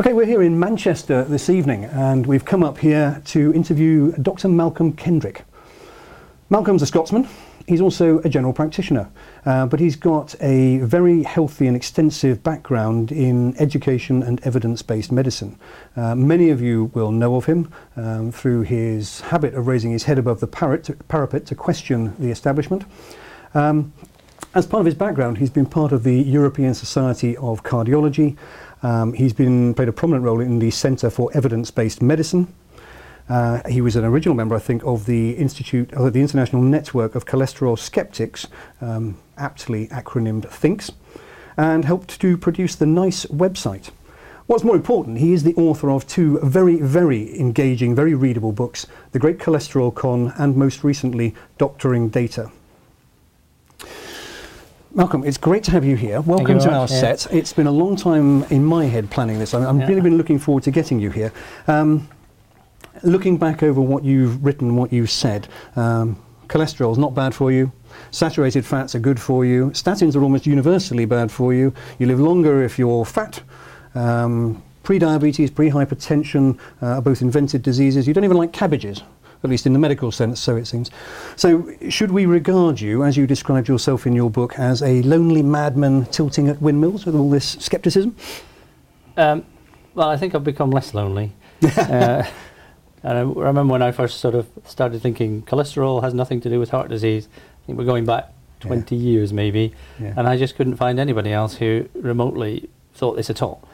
Okay, we're here in Manchester this evening and we've come up here to interview Dr. Malcolm Kendrick. Malcolm's a Scotsman. He's also a general practitioner, but he's got a very healthy and extensive background in education and evidence-based medicine. Many of you will know of him through his habit of raising his head above the parapet to question the establishment. As part of his background, he's been part of the European Society of Cardiology. He's played a prominent role in the Centre for Evidence-Based Medicine. He was an original member, I think, of the International Network of Cholesterol Skeptics, aptly acronymed THINKS, and helped to produce the NICE website. What's more important, he is the author of two very, very engaging, very readable books, The Great Cholesterol Con and most recently, Doctoring Data. Malcolm, it's great to have you here. Welcome to our set. It's been a long time in my head planning this. I've really been looking forward to getting you here. Looking back over what you've written, what you've said, cholesterol is not bad for you. Saturated fats are good for you. Statins are almost universally bad for you. You live longer if you're fat. Pre-diabetes, pre-hypertension are both invented diseases. You don't even like cabbages, at least in the medical sense, so it seems. So should we regard you, as you described yourself in your book, as a lonely madman tilting at windmills with all this scepticism? Well, I think I've become less lonely. And I remember when I first sort of started thinking cholesterol has nothing to do with heart disease. I think we're going back 20 years maybe, and I just couldn't find anybody else who remotely thought this at all.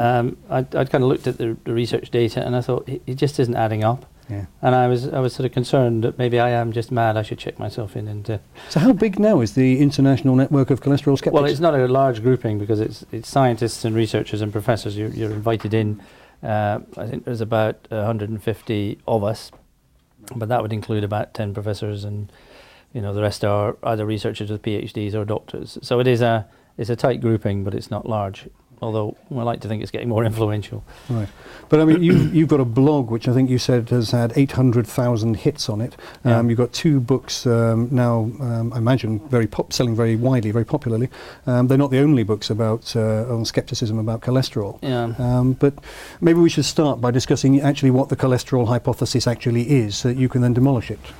I'd kind of looked at the research data and I thought it just isn't adding up. And I was sort of concerned that maybe I am just mad. I should check myself in into. So how big now is the International Network of Cholesterol Skeptics? Well, it's not a large grouping because it's scientists and researchers and professors. You're invited in. I think there's about 150 of us, but that would include about 10 professors, and the rest are either researchers with PhDs or doctors. So it's a tight grouping, but it's not large. Although I like to think it's getting more influential. Right, but I mean, you've got a blog which I think you said has had 800,000 hits on it. You've got two books now. I imagine selling very widely, very popularly. They're not the only books about on skepticism about cholesterol. But maybe we should start by discussing actually what the cholesterol hypothesis actually is, so that you can then demolish it.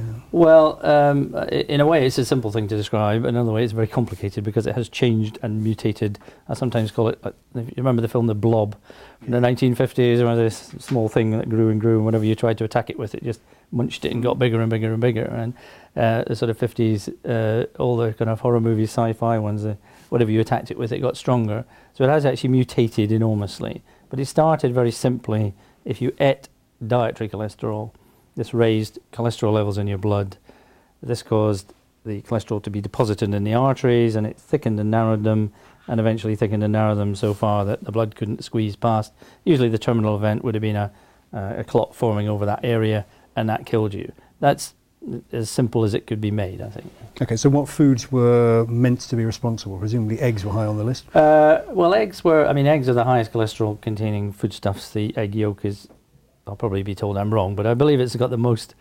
Well, in a way it's a simple thing to describe. In another way it's very complicated because it has changed and mutated. I sometimes call it, if you remember the film The Blob from the 1950s, or this small thing that grew and grew, and whenever you tried to attack it with it, just munched it and got bigger and bigger and bigger. And the sort of 50s, all the kind of horror movies, sci-fi ones, whatever you attacked it with, it got stronger. So it has actually mutated enormously. But it started very simply. If you ate dietary cholesterol, this raised cholesterol levels in your blood. This caused the cholesterol to be deposited in the arteries, and it thickened and narrowed them, and eventually thickened and narrowed them so far that the blood couldn't squeeze past. Usually the terminal event would have been a clot forming over that area, and that killed you. That's as simple as it could be made, I think. Okay, so what foods were meant to be responsible? Presumably eggs were high on the list? Well, eggs are the highest cholesterol containing foodstuffs. The egg yolk is, I'll probably be told I'm wrong, but I believe it's got the most,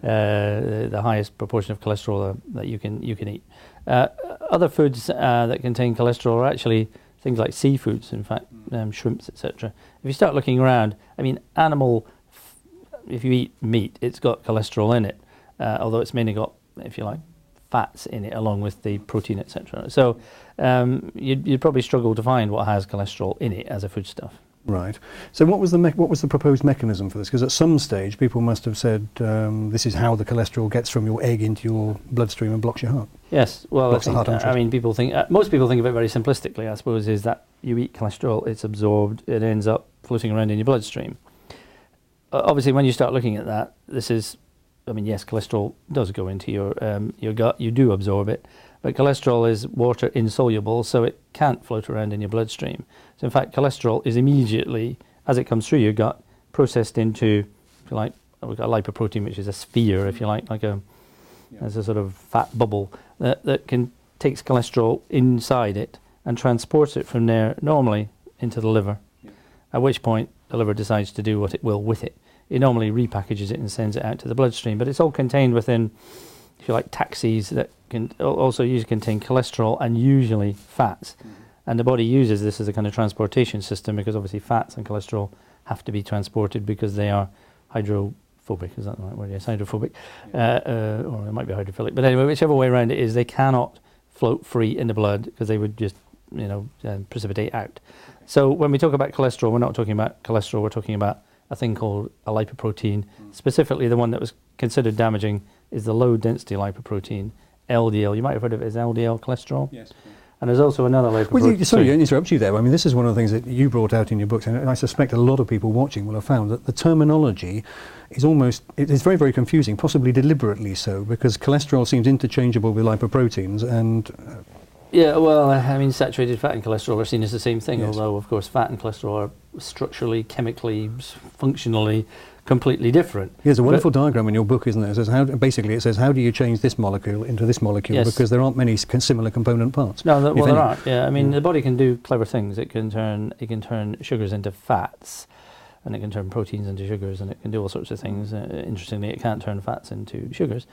the highest proportion of cholesterol that you can eat. Other foods that contain cholesterol are actually things like seafoods, in fact, shrimps, etc. If you start looking around, I mean, if you eat meat, it's got cholesterol in it, although it's mainly got, if you like, fats in it along with the protein, etc. So you'd probably struggle to find what has cholesterol in it as a foodstuff. Right. So what was the proposed mechanism for this? Because at some stage people must have said this is how the cholesterol gets from your egg into your bloodstream and blocks your heart. Yes. Well, most people think of it very simplistically, I suppose, is that you eat cholesterol, it's absorbed, it ends up floating around in your bloodstream. Obviously, when you start looking at that, yes, cholesterol does go into your gut. You do absorb it. But cholesterol is water insoluble, so it can't float around in your bloodstream. So in fact, cholesterol is immediately, as it comes through your gut, processed into, if you like, we've got a lipoprotein, which is a sphere, if you like as a sort of fat bubble that takes cholesterol inside it and transports it from there normally into the liver. At which point the liver decides to do what it will with it. It normally repackages it and sends it out to the bloodstream, but it's all contained within, if you like, taxis that can also usually contain cholesterol and usually fats. And the body uses this as a kind of transportation system, because obviously fats and cholesterol have to be transported because they are hydrophobic. Is that the right word? Yes, hydrophobic. Or it might be hydrophilic. But anyway, whichever way around it is, they cannot float free in the blood because they would just, precipitate out. So when we talk about cholesterol, we're not talking about cholesterol, we're talking about a thing called a lipoprotein. Specifically, the one that was considered damaging is the low-density lipoprotein, LDL. You might have heard of it as LDL cholesterol. Yes. And there's also another lipoprotein. Well, sorry to interrupt you there. I mean, this is one of the things that you brought out in your books, and I suspect a lot of people watching will have found that the terminology is it's very, very confusing, possibly deliberately so, because cholesterol seems interchangeable with lipoproteins, and... Yeah, well, I mean, saturated fat and cholesterol are seen as the same thing, yes. Although, of course, fat and cholesterol are structurally, chemically, functionally completely different. There's a wonderful diagram in your book, isn't there? It says, how do you change this molecule into this molecule? Yes. Because there aren't many similar component parts. No, there aren't. Yeah, I mean, the body can do clever things. It can turn sugars into fats, and it can turn proteins into sugars, and it can do all sorts of things. Interestingly, it can't turn fats into sugars.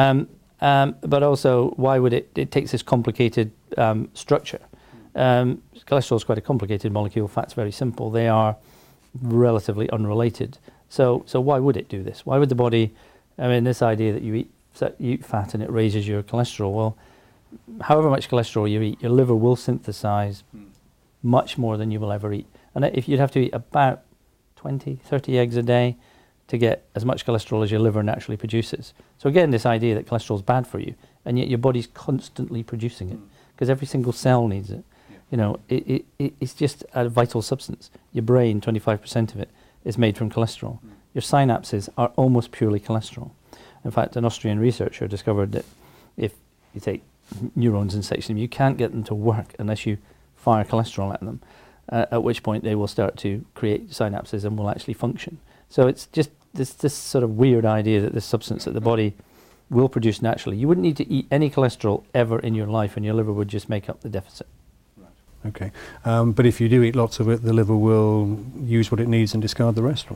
But also, why would it takes this complicated structure? Cholesterol is quite a complicated molecule. Fat's very simple. They are relatively unrelated. So why would it do this? Why would the body, I mean, this idea that you eat fat and it raises your cholesterol, well, however much cholesterol you eat, your liver will synthesize much more than you will ever eat. And if you'd have to eat about 20, 30 eggs a day to get as much cholesterol as your liver naturally produces. So again, this idea that cholesterol is bad for you, and yet your body's constantly producing it, because every single cell needs it. It's just a vital substance. Your brain, 25% of it, is made from cholesterol. Your synapses are almost purely cholesterol. In fact, an Austrian researcher discovered that if you take neurons and section them, you can't get them to work unless you fire cholesterol at them, at which point they will start to create synapses and will actually function. So it's just this sort of weird idea that this substance that the body will produce naturally. You wouldn't need to eat any cholesterol ever in your life, and your liver would just make up the deficit. Okay, but if you do eat lots of it, the liver will use what it needs and discard the rest?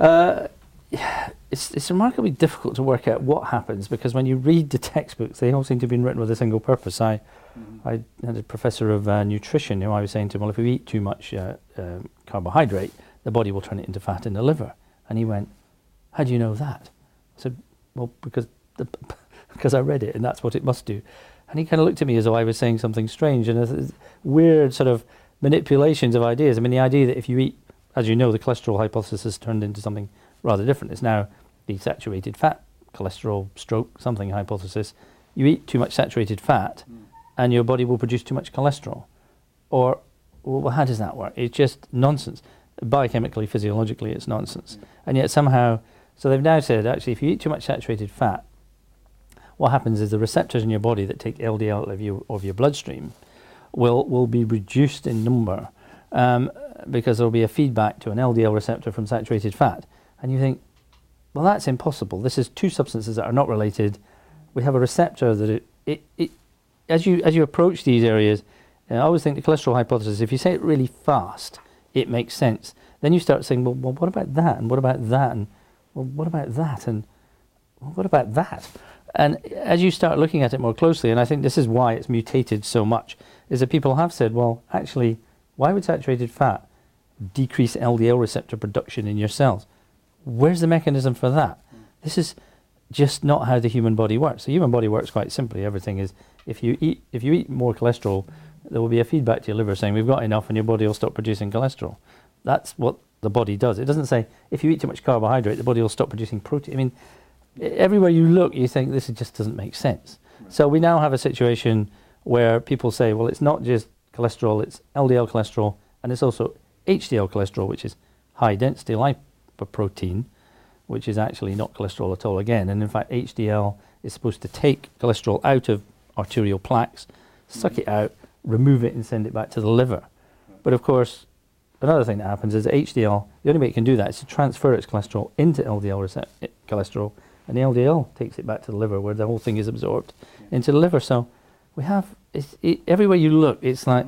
It's remarkably difficult to work out what happens, because when you read the textbooks, they all seem to have been written with a single purpose. I had a professor of nutrition who I was saying to him, well, if we eat too much carbohydrate, the body will turn it into fat in the liver. And he went, how do you know that? I said, well, because I read it, and that's what it must do. And he kind of looked at me as though I was saying something strange, and weird sort of manipulations of ideas. I mean, the idea that if you eat, as you know, the cholesterol hypothesis has turned into something rather different. It's now the saturated fat cholesterol stroke something hypothesis. You eat too much saturated fat, and your body will produce too much cholesterol. Or, well, how does that work? It's just nonsense. Biochemically, physiologically, it's nonsense. And yet somehow, so they've now said, actually, if you eat too much saturated fat, what happens is the receptors in your body that take LDL of your bloodstream will be reduced in number, because there will be a feedback to an LDL receptor from saturated fat. And you think, well, that's impossible. This is two substances that are not related. We have a receptor that as you approach these areas, I always think the cholesterol hypothesis, if you say it really fast, it makes sense. Then you start saying, well, what about that? And what about that? And well, what about that? And well, what about that? And as you start looking at it more closely, and I think this is why it's mutated so much, is that people have said, well, actually, why would saturated fat decrease LDL receptor production in your cells? Where's the mechanism for that? This is just not how the human body works. The human body works quite simply. Everything is, if you eat more cholesterol, there will be a feedback to your liver saying, we've got enough, and your body will stop producing cholesterol. That's what the body does. It doesn't say, if you eat too much carbohydrate, the body will stop producing protein. I mean, everywhere you look, you think this just doesn't make sense. Right. So we now have a situation where people say, well, it's not just cholesterol, it's LDL cholesterol, and it's also HDL cholesterol, which is high-density lipoprotein, which is actually not cholesterol at all again. And in fact, HDL is supposed to take cholesterol out of arterial plaques, suck it out, remove it, and send it back to the liver. But of course, another thing that happens is HDL, the only way it can do that is to transfer its cholesterol into LDL cholesterol, and the LDL takes it back to the liver, where the whole thing is absorbed into the liver. So we have, everywhere you look, it's like,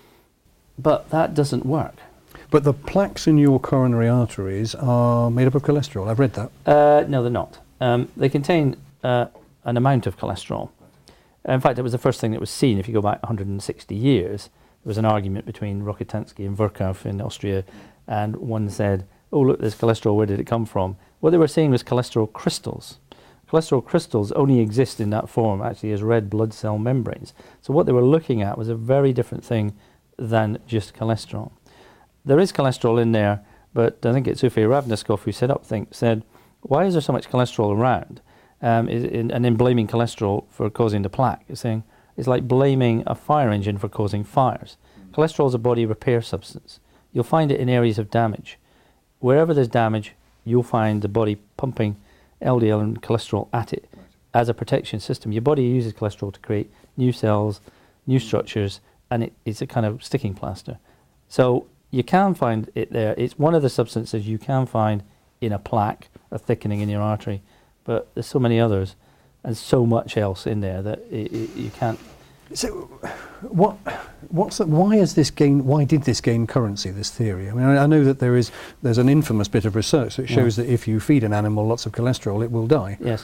but that doesn't work. But the plaques in your coronary arteries are made up of cholesterol. I've read that. No, they're not. They contain an amount of cholesterol. In fact, it was the first thing that was seen. If you go back 160 years, there there was an argument between Rokitansky and Virchow in Austria, and one said, oh look, there's cholesterol, where did it come from? What they were saying was cholesterol crystals. Cholesterol crystals only exist in that form actually as red blood cell membranes. So what they were looking at was a very different thing than just cholesterol. There is cholesterol in there, but I think it's Uwe Ravneskov who said, why is there so much cholesterol around? And in blaming cholesterol for causing the plaque, it's saying it's like blaming a fire engine for causing fires. Cholesterol is a body repair substance. You'll find it in areas of damage. Wherever there's damage, you'll find the body pumping LDL and cholesterol at it as a protection system. Your body uses cholesterol to create new cells, new structures, and it's a kind of sticking plaster. So you can find it there. It's one of the substances you can find in a plaque, a thickening in your artery, but there's so many others and so much else in there that you can't. So, why did this gain currency, this theory? I mean, I know that there's an infamous bit of research that shows that if you feed an animal lots of cholesterol, it will die. Yes.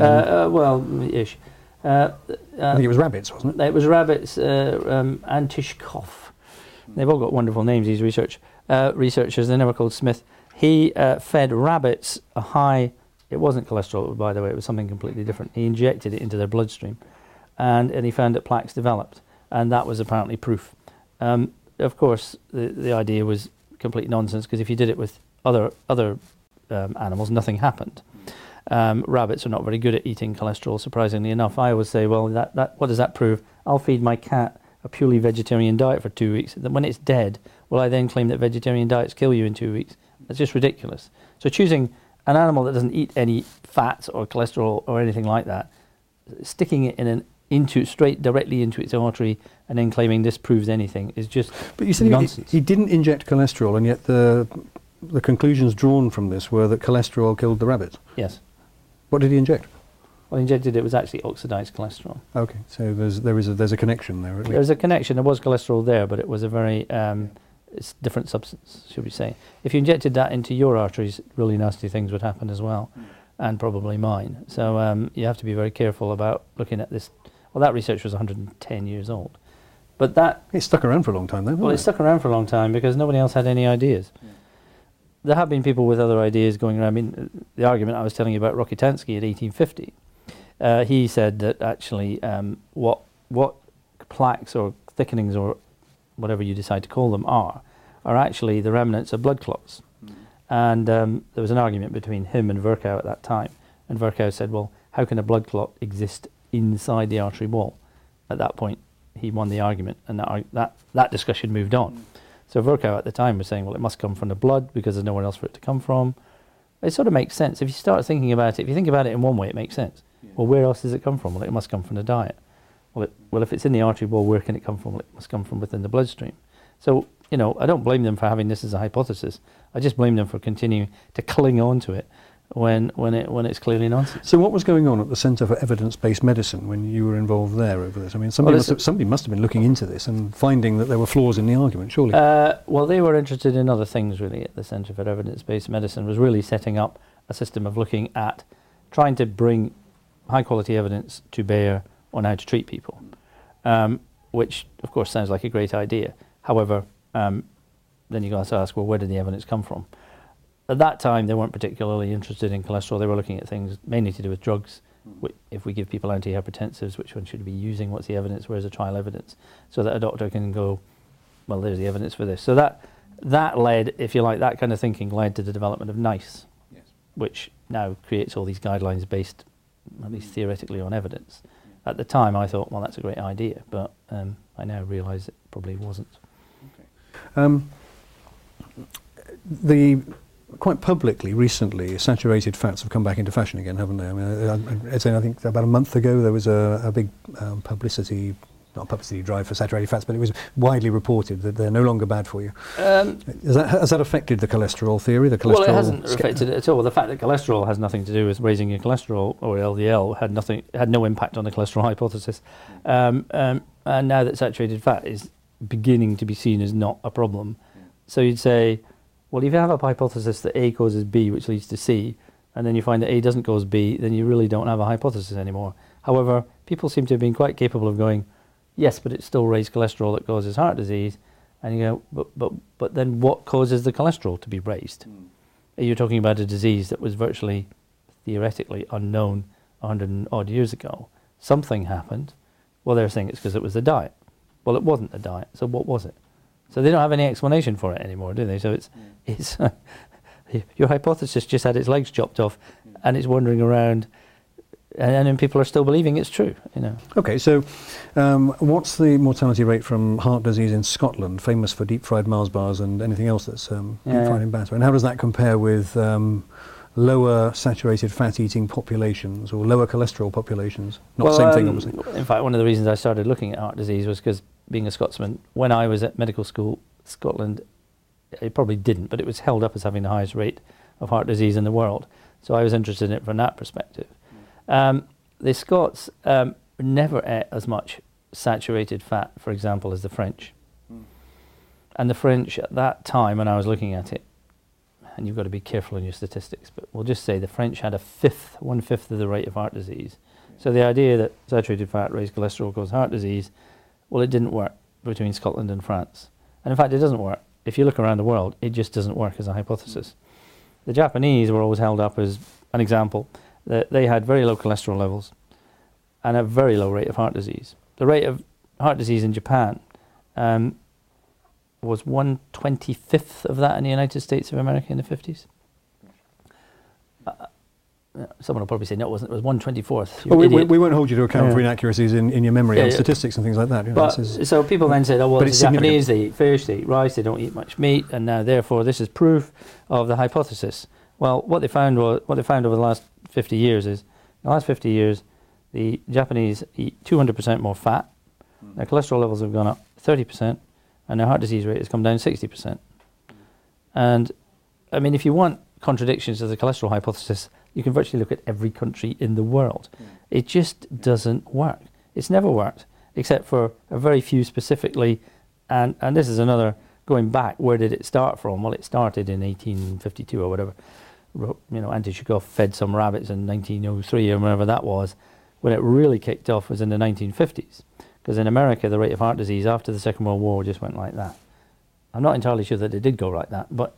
Well-ish. I think it was rabbits, wasn't it? It was rabbits, Antishkov. They've all got wonderful names, these researchers. They're never called Smith. He fed rabbits a high, it wasn't cholesterol, by the way, it was something completely different. He injected it into their bloodstream, and he found that plaques developed, and that was apparently proof. Of course, the idea was complete nonsense, because if you did it with other animals, nothing happened. Rabbits are not very good at eating cholesterol, surprisingly enough. I always say, well, what does that prove? I'll feed my cat a purely vegetarian diet for 2 weeks. Then when it's dead, will I then claim that vegetarian diets kill you in 2 weeks? That's just ridiculous. So choosing an animal that doesn't eat any fats or cholesterol or anything like that, sticking it straight directly into its artery and then claiming this proves anything is just But you said nonsense. he didn't inject cholesterol, and yet the conclusions drawn from this were that cholesterol killed the rabbits. Yes. What did he inject? Well, injected it was actually oxidized cholesterol. Okay, so there's a connection there. At least. There's a connection. There was cholesterol there, but it was a very it's different substance, should we say. If you injected that into your arteries, really nasty things would happen as well, and probably mine. So you have to be very careful about looking at this. Well, that research was 110 years old. But that... It stuck around for a long time, though, Well, it stuck around for a long time because nobody else had any ideas. Yeah. There have been people with other ideas going around. I mean, the argument I was telling you about Rokitansky in 1850, he said that actually what plaques or thickenings or whatever you decide to call them are actually the remnants of blood clots. And there was an argument between him and Virchow at that time. And Virchow said, well, how can a blood clot exist inside the artery wall? At that point, he won the argument, and that discussion moved on. So Virchow at the time was saying, well, it must come from the blood because there's nowhere else for it to come from. It sort of makes sense. If you start thinking about it, if you think about it in one way, it makes sense. Yeah. Well, where else does it come from? Well, it must come from the diet. Well, if it's in the artery wall, where can it come from? Well, it must come from within the bloodstream. So, I don't blame them for having this as a hypothesis. I just blame them for continuing to cling on to it when it's clearly nonsense. So what was going on at the Centre for Evidence-Based Medicine when you were involved there over this? I mean, somebody must have been looking into this and finding that there were flaws in the argument, surely. Well, they were interested in other things, really, at the Centre for Evidence-Based Medicine, was really setting up a system of looking at trying to bring high-quality evidence to bear on how to treat people, which, of course, sounds like a great idea. However, then you've got to ask, well, where did the evidence come from? At that time, they weren't particularly interested in cholesterol. They were looking at things mainly to do with drugs. If we give people antihypertensives, which one should we be using? What's the evidence? Where's the trial evidence? So that a doctor can go, well, there's the evidence for this. So that led, if you like, that kind of thinking led to the development of NICE, yes, which now creates all these guidelines based, at least theoretically, on evidence. At the time, I thought, well, that's a great idea, but I now realise it probably wasn't. Okay. Quite publicly, recently, saturated fats have come back into fashion again, haven't they? I mean, I think about a month ago there was a big publicity drive for saturated fats, but it was widely reported that they're no longer bad for you. Has that affected the cholesterol theory? Well, it hasn't affected it at all. The fact that cholesterol has nothing to do with raising your cholesterol, or LDL, had no impact on the cholesterol hypothesis. And now that saturated fat is beginning to be seen as not a problem, so you'd say, well, if you have a hypothesis that A causes B, which leads to C, and then you find that A doesn't cause B, then you really don't have a hypothesis anymore. However, people seem to have been quite capable of going, yes, but it's still raised cholesterol that causes heart disease. And you go, but then what causes the cholesterol to be raised? You're talking about a disease that was virtually, theoretically, unknown 100 and odd years ago. Something happened. Well, they're saying it's because it was the diet. Well, it wasn't the diet, so what was it? So they don't have any explanation for it anymore, do they? So it's your hypothesis just had its legs chopped off, and it's wandering around, and then people are still believing it's true. Okay, so what's the mortality rate from heart disease in Scotland, famous for deep fried Mars bars and anything else that's deep fried in batter? And how does that compare with lower saturated fat eating populations or lower cholesterol populations? Not the same thing, obviously. In fact, one of the reasons I started looking at heart disease was because, being a Scotsman, when I was at medical school, Scotland, it probably didn't, but it was held up as having the highest rate of heart disease in the world. So I was interested in it from that perspective. The Scots never ate as much saturated fat, for example, as the French. And the French at that time, when I was looking at it, and you've got to be careful in your statistics, but we'll just say the French had 1/5 of the rate of heart disease. So the idea that saturated fat raised cholesterol caused heart disease, well, it didn't work between Scotland and France. And in fact, it doesn't work. If you look around the world, it just doesn't work as a hypothesis. The Japanese were always held up as an example, that they had very low cholesterol levels and a very low rate of heart disease. The rate of heart disease in Japan was 1/25 of that in the United States of America in the 50s. Someone will probably say, no, it wasn't, it was 1/24. Well, we won't hold you to account for inaccuracies in your memory on statistics and things like that. But, so people then said, oh, well, the Japanese, they eat fish, they eat rice, they don't eat much meat, and now therefore this is proof of the hypothesis. Well, what they found over the last 50 years is, in the last 50 years, the Japanese eat 200% more fat, their cholesterol levels have gone up 30%, and their heart disease rate has come down 60%. And, I mean, if you want contradictions to the cholesterol hypothesis, you can virtually look at every country in the world. It just doesn't work. It's never worked, except for a very few specifically, and this is another, going back, where did it start from? Well, it started in 1852 or whatever. Anti-Chekhov fed some rabbits in 1903 or whenever that was. When it really kicked off was in the 1950s. Because in America, the rate of heart disease after the Second World War just went like that. I'm not entirely sure that it did go like that, but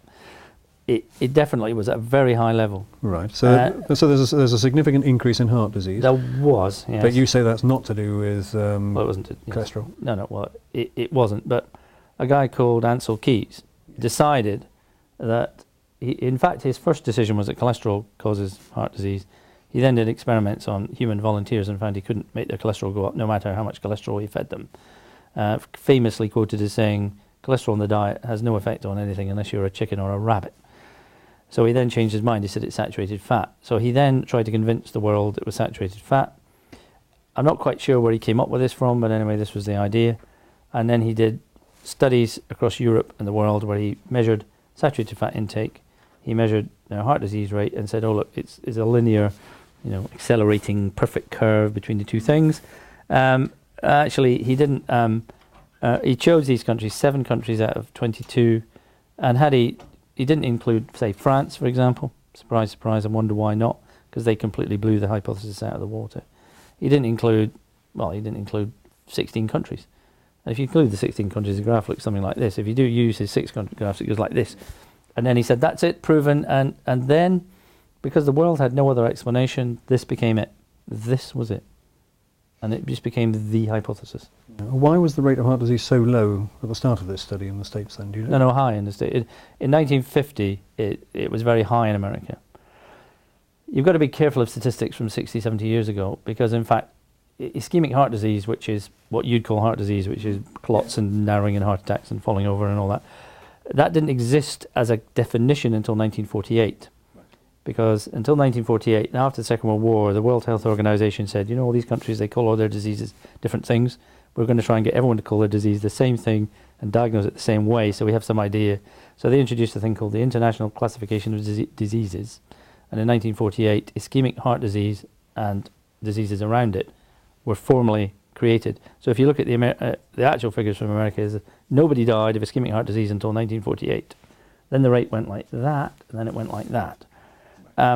it definitely was at a very high level. Right. So there's a significant increase in heart disease. There was, yes. But you say that's not to do with well, it wasn't cholesterol. No, well, it wasn't. But a guy called Ancel Keys decided that, in fact, his first decision was that cholesterol causes heart disease. He then did experiments on human volunteers and found he couldn't make their cholesterol go up no matter how much cholesterol he fed them. Famously quoted as saying, cholesterol in the diet has no effect on anything unless you're a chicken or a rabbit. So he then changed his mind. He said it's saturated fat. So he then tried to convince the world it was saturated fat. I'm not quite sure where he came up with this from, but anyway, this was the idea. And then he did studies across Europe and the world where he measured saturated fat intake. He measured their heart disease rate and said, oh, look, it's a linear, accelerating perfect curve between the two things. Actually, he didn't. He chose these countries, 7 countries out of 22, and he didn't include, say, France, for example. Surprise, surprise, I wonder why not, because they completely blew the hypothesis out of the water. He didn't include 16 countries. And if you include the 16 countries, the graph looks something like this. If you do use his 6 country graphs, it goes like this. And then he said, that's it, proven. And then, because the world had no other explanation, this became it. This was it. And it just became the hypothesis. Why was the rate of heart disease so low at the start of this study in the States then? Do you know? No, high in the States. In 1950, it was very high in America. You've got to be careful of statistics from 60, 70 years ago, because in fact, ischemic heart disease, which is what you'd call heart disease, which is clots and narrowing and heart attacks and falling over and all that, that didn't exist as a definition until 1948. Because until 1948, after the Second World War, the World Health Organization said, all these countries, they call all their diseases different things. We're going to try and get everyone to call their disease the same thing and diagnose it the same way, so we have some idea. So they introduced a thing called the International Classification of Diseases. And in 1948, ischemic heart disease and diseases around it were formally created. So if you look at the actual figures from America, is nobody died of ischemic heart disease until 1948. Then the rate went like that, and then it went like that. And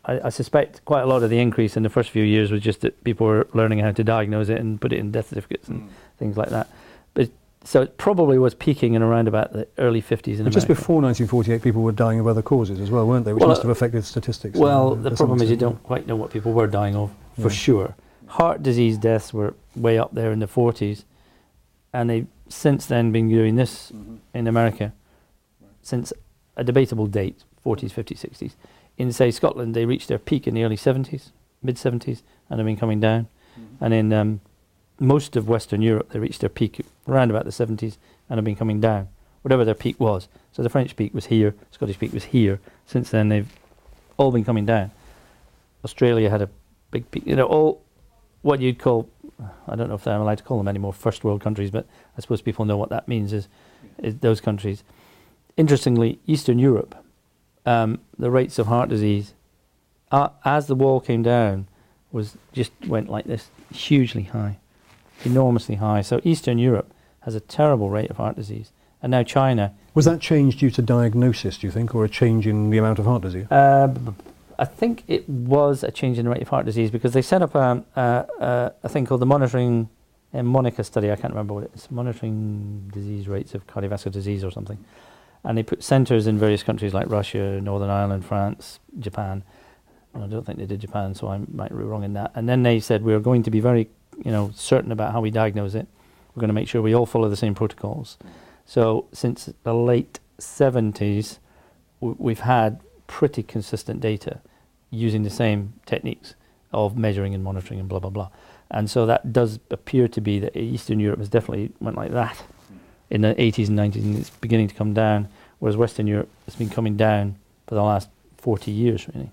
I suspect quite a lot of the increase in the first few years was just that people were learning how to diagnose it and put it in death certificates and things like that. But so it probably was peaking in around about the early 50s in America. Just before 1948, people were dying of other causes as well, weren't they? Which must have affected statistics. Well, the problem is you don't quite know what people were dying of, for sure. Heart disease deaths were way up there in the 40s, and they've since then been doing this in America since a debatable date, 40s, 50s, 60s. In, say, Scotland, they reached their peak in the early 70s, mid-70s, and have been coming down. And in most of Western Europe, they reached their peak around about the 70s and have been coming down, whatever their peak was. So the French peak was here, Scottish peak was here. Since then, they've all been coming down. Australia had a big peak. You know, all what you'd call, I don't know if I'm allowed to call them anymore, first world countries, but I suppose people know what that means, is those countries. Interestingly, Eastern Europe, the rates of heart disease, as the wall came down, went like this, hugely high, enormously high. So Eastern Europe has a terrible rate of heart disease. And now China... Was that change due to diagnosis, do you think, or a change in the amount of heart disease? I think it was a change in the rate of heart disease, because they set up a thing called the Monitoring MONICA study. I can't remember what it is. Monitoring disease rates of cardiovascular disease or something. And they put centres in various countries like Russia, Northern Ireland, France, Japan. Well, I don't think they did Japan, so I might be wrong in that. And then they said, we're going to be very certain about how we diagnose it. We're going to make sure we all follow the same protocols. So since the late 70s, we've had pretty consistent data using the same techniques of measuring and monitoring and blah, blah, blah. And so that does appear to be that Eastern Europe has definitely went like that in the 80s and 90s, and it's beginning to come down, whereas Western Europe has been coming down for the last 40 years, really.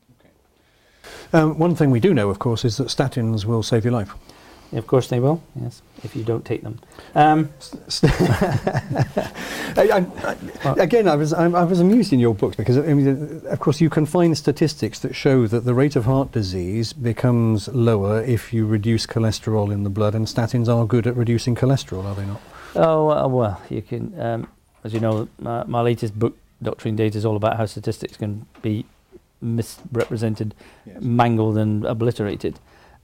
One thing we do know, of course, is that statins will save your life. Of course they will, yes, if you don't take them. Again, I was amused in your books because, I mean, of course, you can find statistics that show that the rate of heart disease becomes lower if you reduce cholesterol in the blood, and statins are good at reducing cholesterol, are they not? Oh, well, you can, as you know, my latest book, Doctoring Data, is all about how statistics can be misrepresented, mangled and obliterated.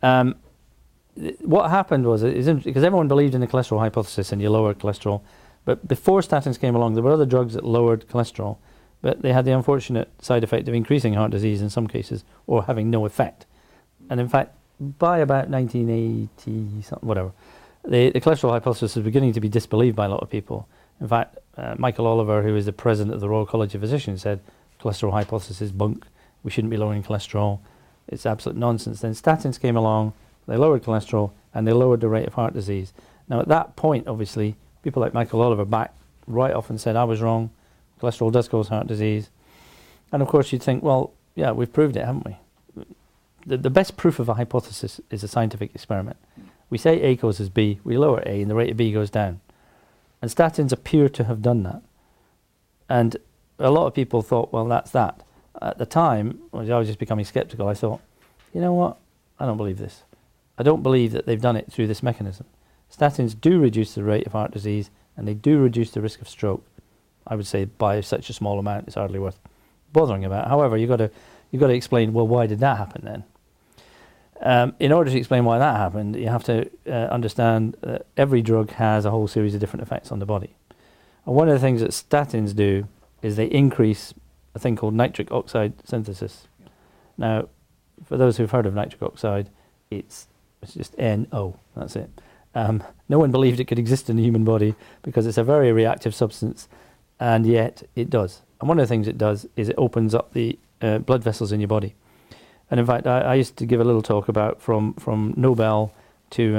What happened was, because everyone believed in the cholesterol hypothesis and you lower cholesterol, but before statins came along, there were other drugs that lowered cholesterol, but they had the unfortunate side effect of increasing heart disease in some cases, or having no effect. And in fact, by about 1980, something, whatever, the cholesterol hypothesis was beginning to be disbelieved by a lot of people. In fact, Michael Oliver, who is the president of the Royal College of Physicians, said, cholesterol hypothesis is bunk, we shouldn't be lowering cholesterol, it's absolute nonsense. Then statins came along, they lowered cholesterol, and they lowered the rate of heart disease. Now at that point, obviously, people like Michael Oliver backed right off and said, I was wrong, cholesterol does cause heart disease. And of course you'd think, well, yeah, we've proved it, haven't we? The best proof of a hypothesis is a scientific experiment. We say A causes B, we lower A, and the rate of B goes down. And statins appear to have done that. And a lot of people thought, well, that's that. At the time, when I was just becoming skeptical, I thought, you know what, I don't believe this. I don't believe that they've done it through this mechanism. Statins do reduce the rate of heart disease, and they do reduce the risk of stroke. I would say by such a small amount, it's hardly worth bothering about. However, you've got to explain, well, why did that happen then? In order to explain why that happened, you have to understand that every drug has a whole series of different effects on the body. And one of the things that statins do is they increase a thing called nitric oxide synthesis. Now, for those who've heard of nitric oxide, it's just NO, that's it. No one believed it could exist in the human body because it's a very reactive substance, and yet it does. And one of the things it does is it opens up the blood vessels in your body. And in fact, I used to give a little talk about from Nobel to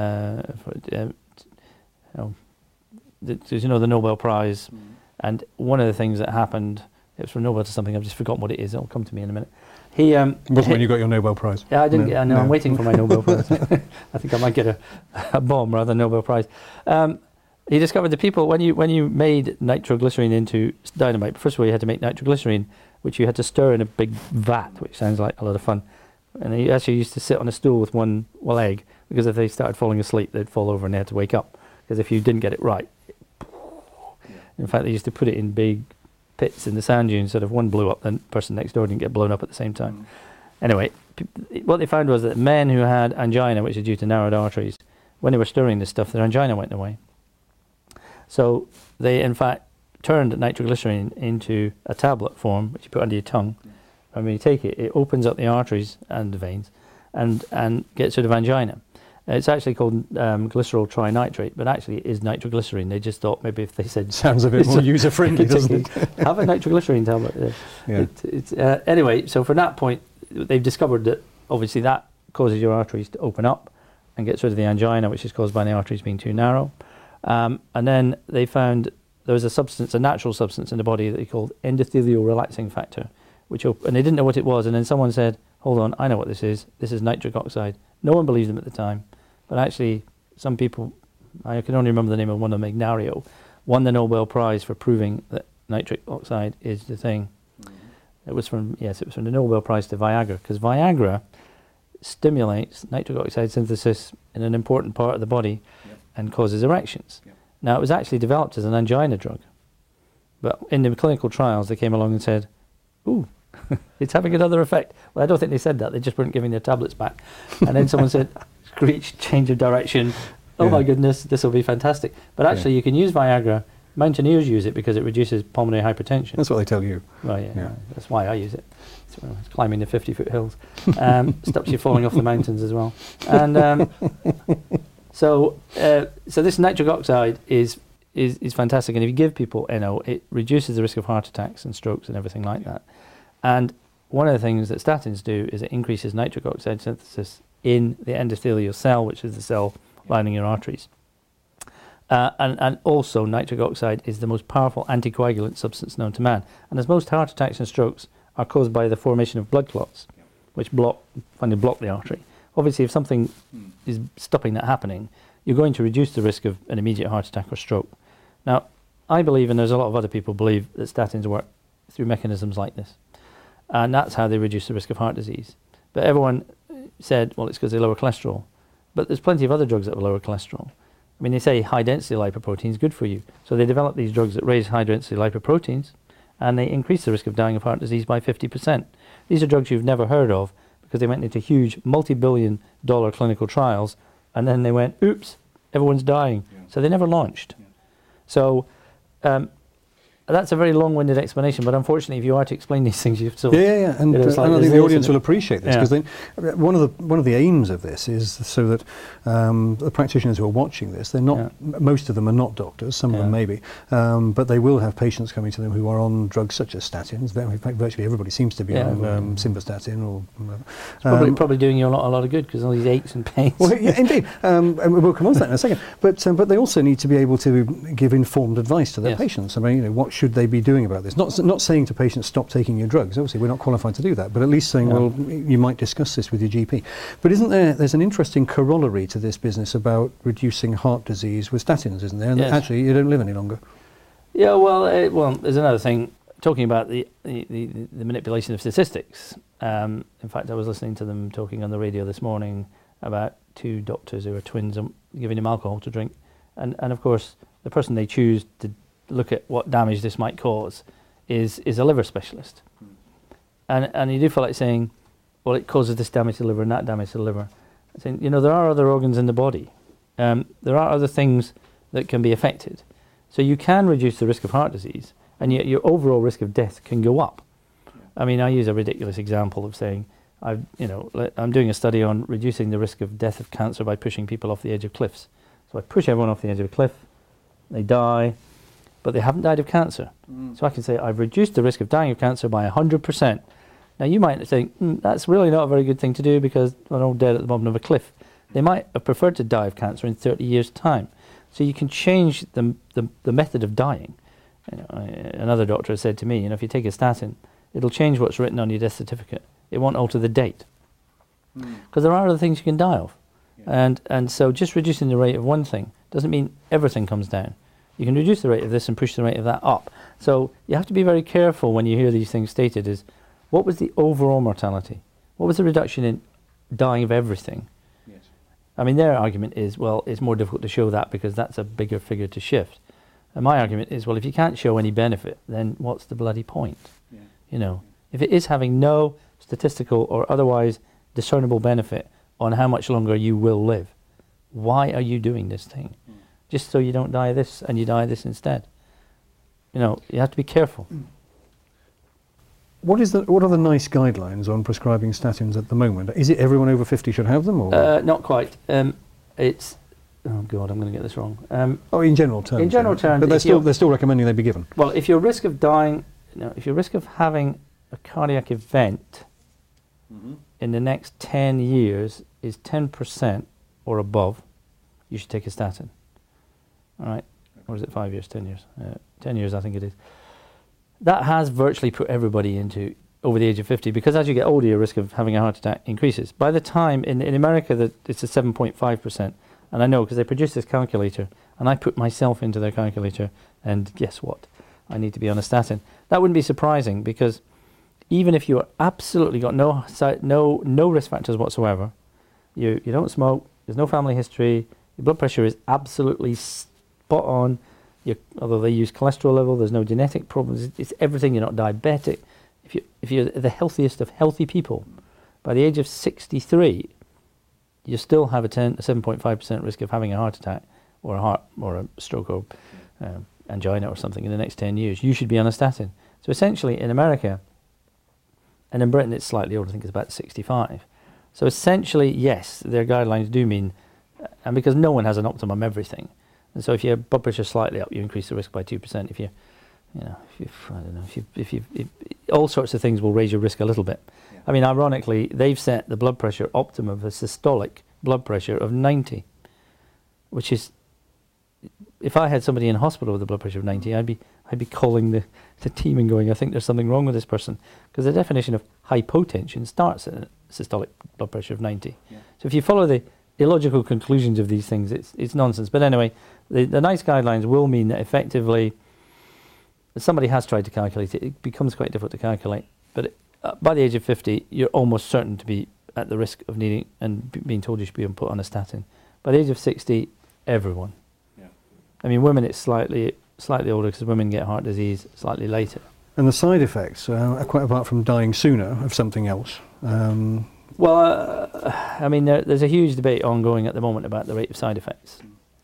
the Nobel Prize. And one of the things that happened, it was from Nobel to something, I've just forgotten what it is, it'll come to me in a minute. Wasn't when you got your Nobel Prize? Yeah, I didn't. No, I'm waiting for my Nobel Prize. I think I might get a bomb rather than Nobel Prize. He discovered that people, when you made nitroglycerine into dynamite, first of all you had to make nitroglycerine, which you had to stir in a big vat, which sounds like a lot of fun. And they actually used to sit on a stool with one leg, because if they started falling asleep, they'd fall over and they had to wake up. Because if you didn't get it right, in fact, they used to put it in big pits in the sand dunes, sort of one blew up, the person next door didn't get blown up at the same time. Anyway, what they found was that men who had angina, which is due to narrowed arteries, when they were stirring this stuff, their angina went away. So they, in fact, turned nitroglycerin into a tablet form, which you put under your tongue. And when you take it, it opens up the arteries and the veins and gets rid of angina. It's actually called glycerol trinitrate, but actually it is nitroglycerin. They just thought maybe if they said... Sounds a bit more user-friendly, doesn't it? Have a nitroglycerin tablet. Anyway, so from that point, they've discovered that obviously that causes your arteries to open up and gets rid of the angina, which is caused by the arteries being too narrow. And then they found there was a substance, a natural substance in the body that they called endothelial relaxing factor, and they didn't know what it was. And then someone said, hold on, I know what this is. This is nitric oxide. No one believed them at the time. But actually, some people, I can only remember the name of one of them, Ignario, won the Nobel Prize for proving that nitric oxide is the thing. It was from the Nobel Prize to Viagra, because Viagra stimulates nitric oxide synthesis in an important part of the body and causes erections. Now, it was actually developed as an angina drug. But in the clinical trials, they came along and said, ooh, it's having another effect. Well, I don't think they said that. They just weren't giving their tablets back. And then someone said, screech, change of direction. Oh my goodness, this will be fantastic. But actually, you can use Viagra. Mountaineers use it because it reduces pulmonary hypertension. That's what they tell you. Well, yeah. That's why I use it. It's climbing the 50-foot hills. Stops you falling off the mountains as well. And so this nitric oxide is fantastic. And if you give people NO, it reduces the risk of heart attacks and strokes and everything like that. And one of the things that statins do is it increases nitric oxide synthesis in the endothelial cell, which is the cell lining your arteries. And also nitric oxide is the most powerful anticoagulant substance known to man. And as most heart attacks and strokes are caused by the formation of blood clots, which finally block the artery. Obviously, if something is stopping that happening, you're going to reduce the risk of an immediate heart attack or stroke. Now, I believe, and there's a lot of other people believe, that statins work through mechanisms like this. And that's how they reduce the risk of heart disease. But everyone said, well, it's because they lower cholesterol. But there's plenty of other drugs that will lower cholesterol. I mean, they say high-density lipoprotein is good for you. So they develop these drugs that raise high-density lipoproteins, and they increase the risk of dying of heart disease by 50%. These are drugs you've never heard of because they went into huge multi-billion-dollar clinical trials, and then they went, oops, everyone's dying. So they never launched. So that's a very long-winded explanation, but unfortunately, if you are to explain these things, you've still... And I think the audience will appreciate this, because one of the aims of this is so that the practitioners who are watching this, they're not, most of them are not doctors, some of them maybe, but they will have patients coming to them who are on drugs such as statins. In fact, virtually everybody seems to be on simvastatin or... It's probably doing you a lot of good, because all these aches and pains. Well, yeah, indeed, and we'll come on to that in a second. But they also need to be able to give informed advice to their patients. I mean, what should they be doing about this? Not saying to patients, stop taking your drugs. Obviously, we're not qualified to do that, but at least saying, well, you might discuss this with your GP. But there's an interesting corollary to this business about reducing heart disease with statins, isn't there? And actually, you don't live any longer. Yeah, well, there's another thing, talking about the manipulation of statistics. In fact, I was listening to them talking on the radio this morning about two doctors who are twins and giving them alcohol to drink. And of course, the person they choose to look at what damage this might cause is a liver specialist. And you do feel like saying, well, it causes this damage to the liver and that damage to the liver. Saying, there are other organs in the body. There are other things that can be affected. So you can reduce the risk of heart disease, and yet your overall risk of death can go up. I mean, I use a ridiculous example of saying, I'm doing a study on reducing the risk of death of cancer by pushing people off the edge of cliffs. So I push everyone off the edge of a cliff, they die, but they haven't died of cancer. So I can say, I've reduced the risk of dying of cancer by 100%. Now you might think, that's really not a very good thing to do because they're all dead at the bottom of a cliff. They might have preferred to die of cancer in 30 years' time. So you can change the method of dying. Another doctor said to me, if you take a statin, it'll change what's written on your death certificate. It won't alter the date. Because there are other things you can die of. And so just reducing the rate of one thing doesn't mean everything comes down. You can reduce the rate of this and push the rate of that up. So you have to be very careful when you hear these things stated is, what was the overall mortality? What was the reduction in dying of everything? I mean, their argument is, well, it's more difficult to show that because that's a bigger figure to shift. And my argument is, well, if you can't show any benefit, then what's the bloody point? Yeah. You know, if it is having no statistical or otherwise discernible benefit on how much longer you will live, why are you doing this thing? Just so you don't die of this and you die of this instead. You know, you have to be careful. What are the NICE guidelines on prescribing statins at the moment? Is it everyone over 50 should have them? Or? Not quite. It's, oh God, I'm going to get this wrong. In general terms. In general terms. But they're still recommending they be given. Well, if your risk of dying, if your risk of having a cardiac event in the next 10 years is 10% or above, you should take a statin. All right, or is it 5 years, 10 years? 10 years, I think it is. That has virtually put everybody into over the age of 50, because as you get older, your risk of having a heart attack increases. By the time, in America, it's a 7.5%, and I know because they produced this calculator, and I put myself into their calculator, and guess what? I need to be on a statin. That wouldn't be surprising, because even if you are absolutely got no risk factors whatsoever, you don't smoke, there's no family history, your blood pressure is absolutely spot on. Although they use cholesterol level, there's no genetic problems. It's everything. You're not diabetic. If you're the healthiest of healthy people, by the age of 63, you still have a 7.5% risk of having a heart attack or a stroke or angina or something in the next 10 years. You should be on a statin. So essentially, in America, and in Britain it's slightly older. I think it's about 65. So essentially, yes, their guidelines do mean, and because no one has an optimum everything. And so if your blood pressure is slightly up, you increase the risk by 2%. If all sorts of things will raise your risk a little bit. Yeah. I mean, ironically, they've set the blood pressure optimum for systolic blood pressure of 90, which is, if I had somebody in hospital with a blood pressure of 90, I'd be calling the team and going, I think there's something wrong with this person, because the definition of hypotension starts at a systolic blood pressure of 90. Yeah. So if you follow the illogical conclusions of these things, it's nonsense. But anyway, the NICE guidelines will mean that effectively, if somebody has tried to calculate it, it becomes quite difficult to calculate. But by the age of 50, you're almost certain to be at the risk of needing and being told you should be put on a statin. By the age of 60, everyone. Yeah. I mean, women, it's slightly older because women get heart disease slightly later. And the side effects, quite apart from dying sooner of something else. Well, I mean, there's a huge debate ongoing at the moment about the rate of side effects.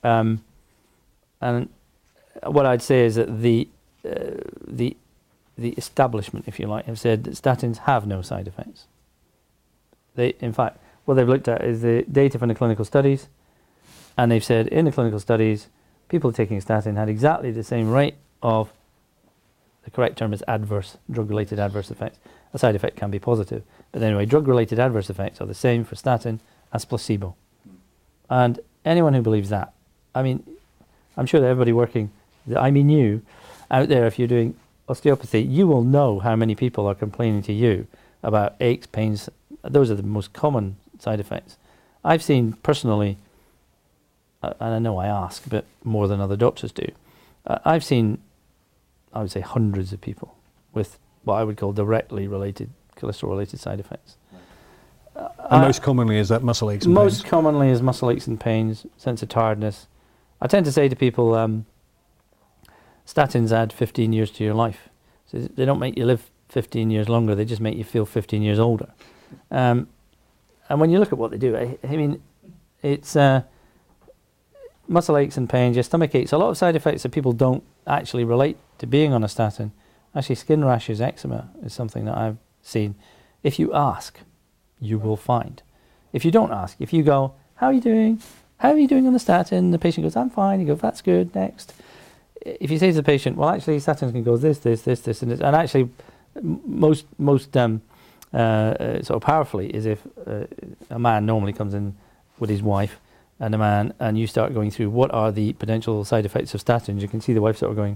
And what I'd say is that the establishment, if you like, have said that statins have no side effects. In fact, what they've looked at is the data from the clinical studies, and they've said in the clinical studies, people taking a statin had exactly the same rate of, the correct term is drug-related adverse effects. A side effect can be positive. But anyway, drug-related adverse effects are the same for statin as placebo. And anyone who believes that, I mean, I'm sure that everybody working, you, out there, if you're doing osteopathy, you will know how many people are complaining to you about aches, pains. Those are the most common side effects. I've seen personally, and I know I ask, but more than other doctors do, I've seen, I would say, hundreds of people with what I would call directly related, cholesterol-related side effects. And most commonly is that muscle aches and pains? Most commonly is muscle aches and pains, sense of tiredness. I tend to say to people, statins add 15 years to your life. So they don't make you live 15 years longer, they just make you feel 15 years older. And when you look at what they do, I mean, it's muscle aches and pains, your stomach aches, a lot of side effects that people don't actually relate to being on a statin. Actually, skin rashes, eczema is something that I've seen. If you ask, you will find. If you don't ask, if you go, how are you doing? How are you doing on the statin? The patient goes, I'm fine. You go, that's good, next. If you say to the patient, well, actually, statins can go this, and this, and actually, most sort of powerfully is if a man normally comes in with his wife and you start going through what are the potential side effects of statins, you can see the wife sort of going,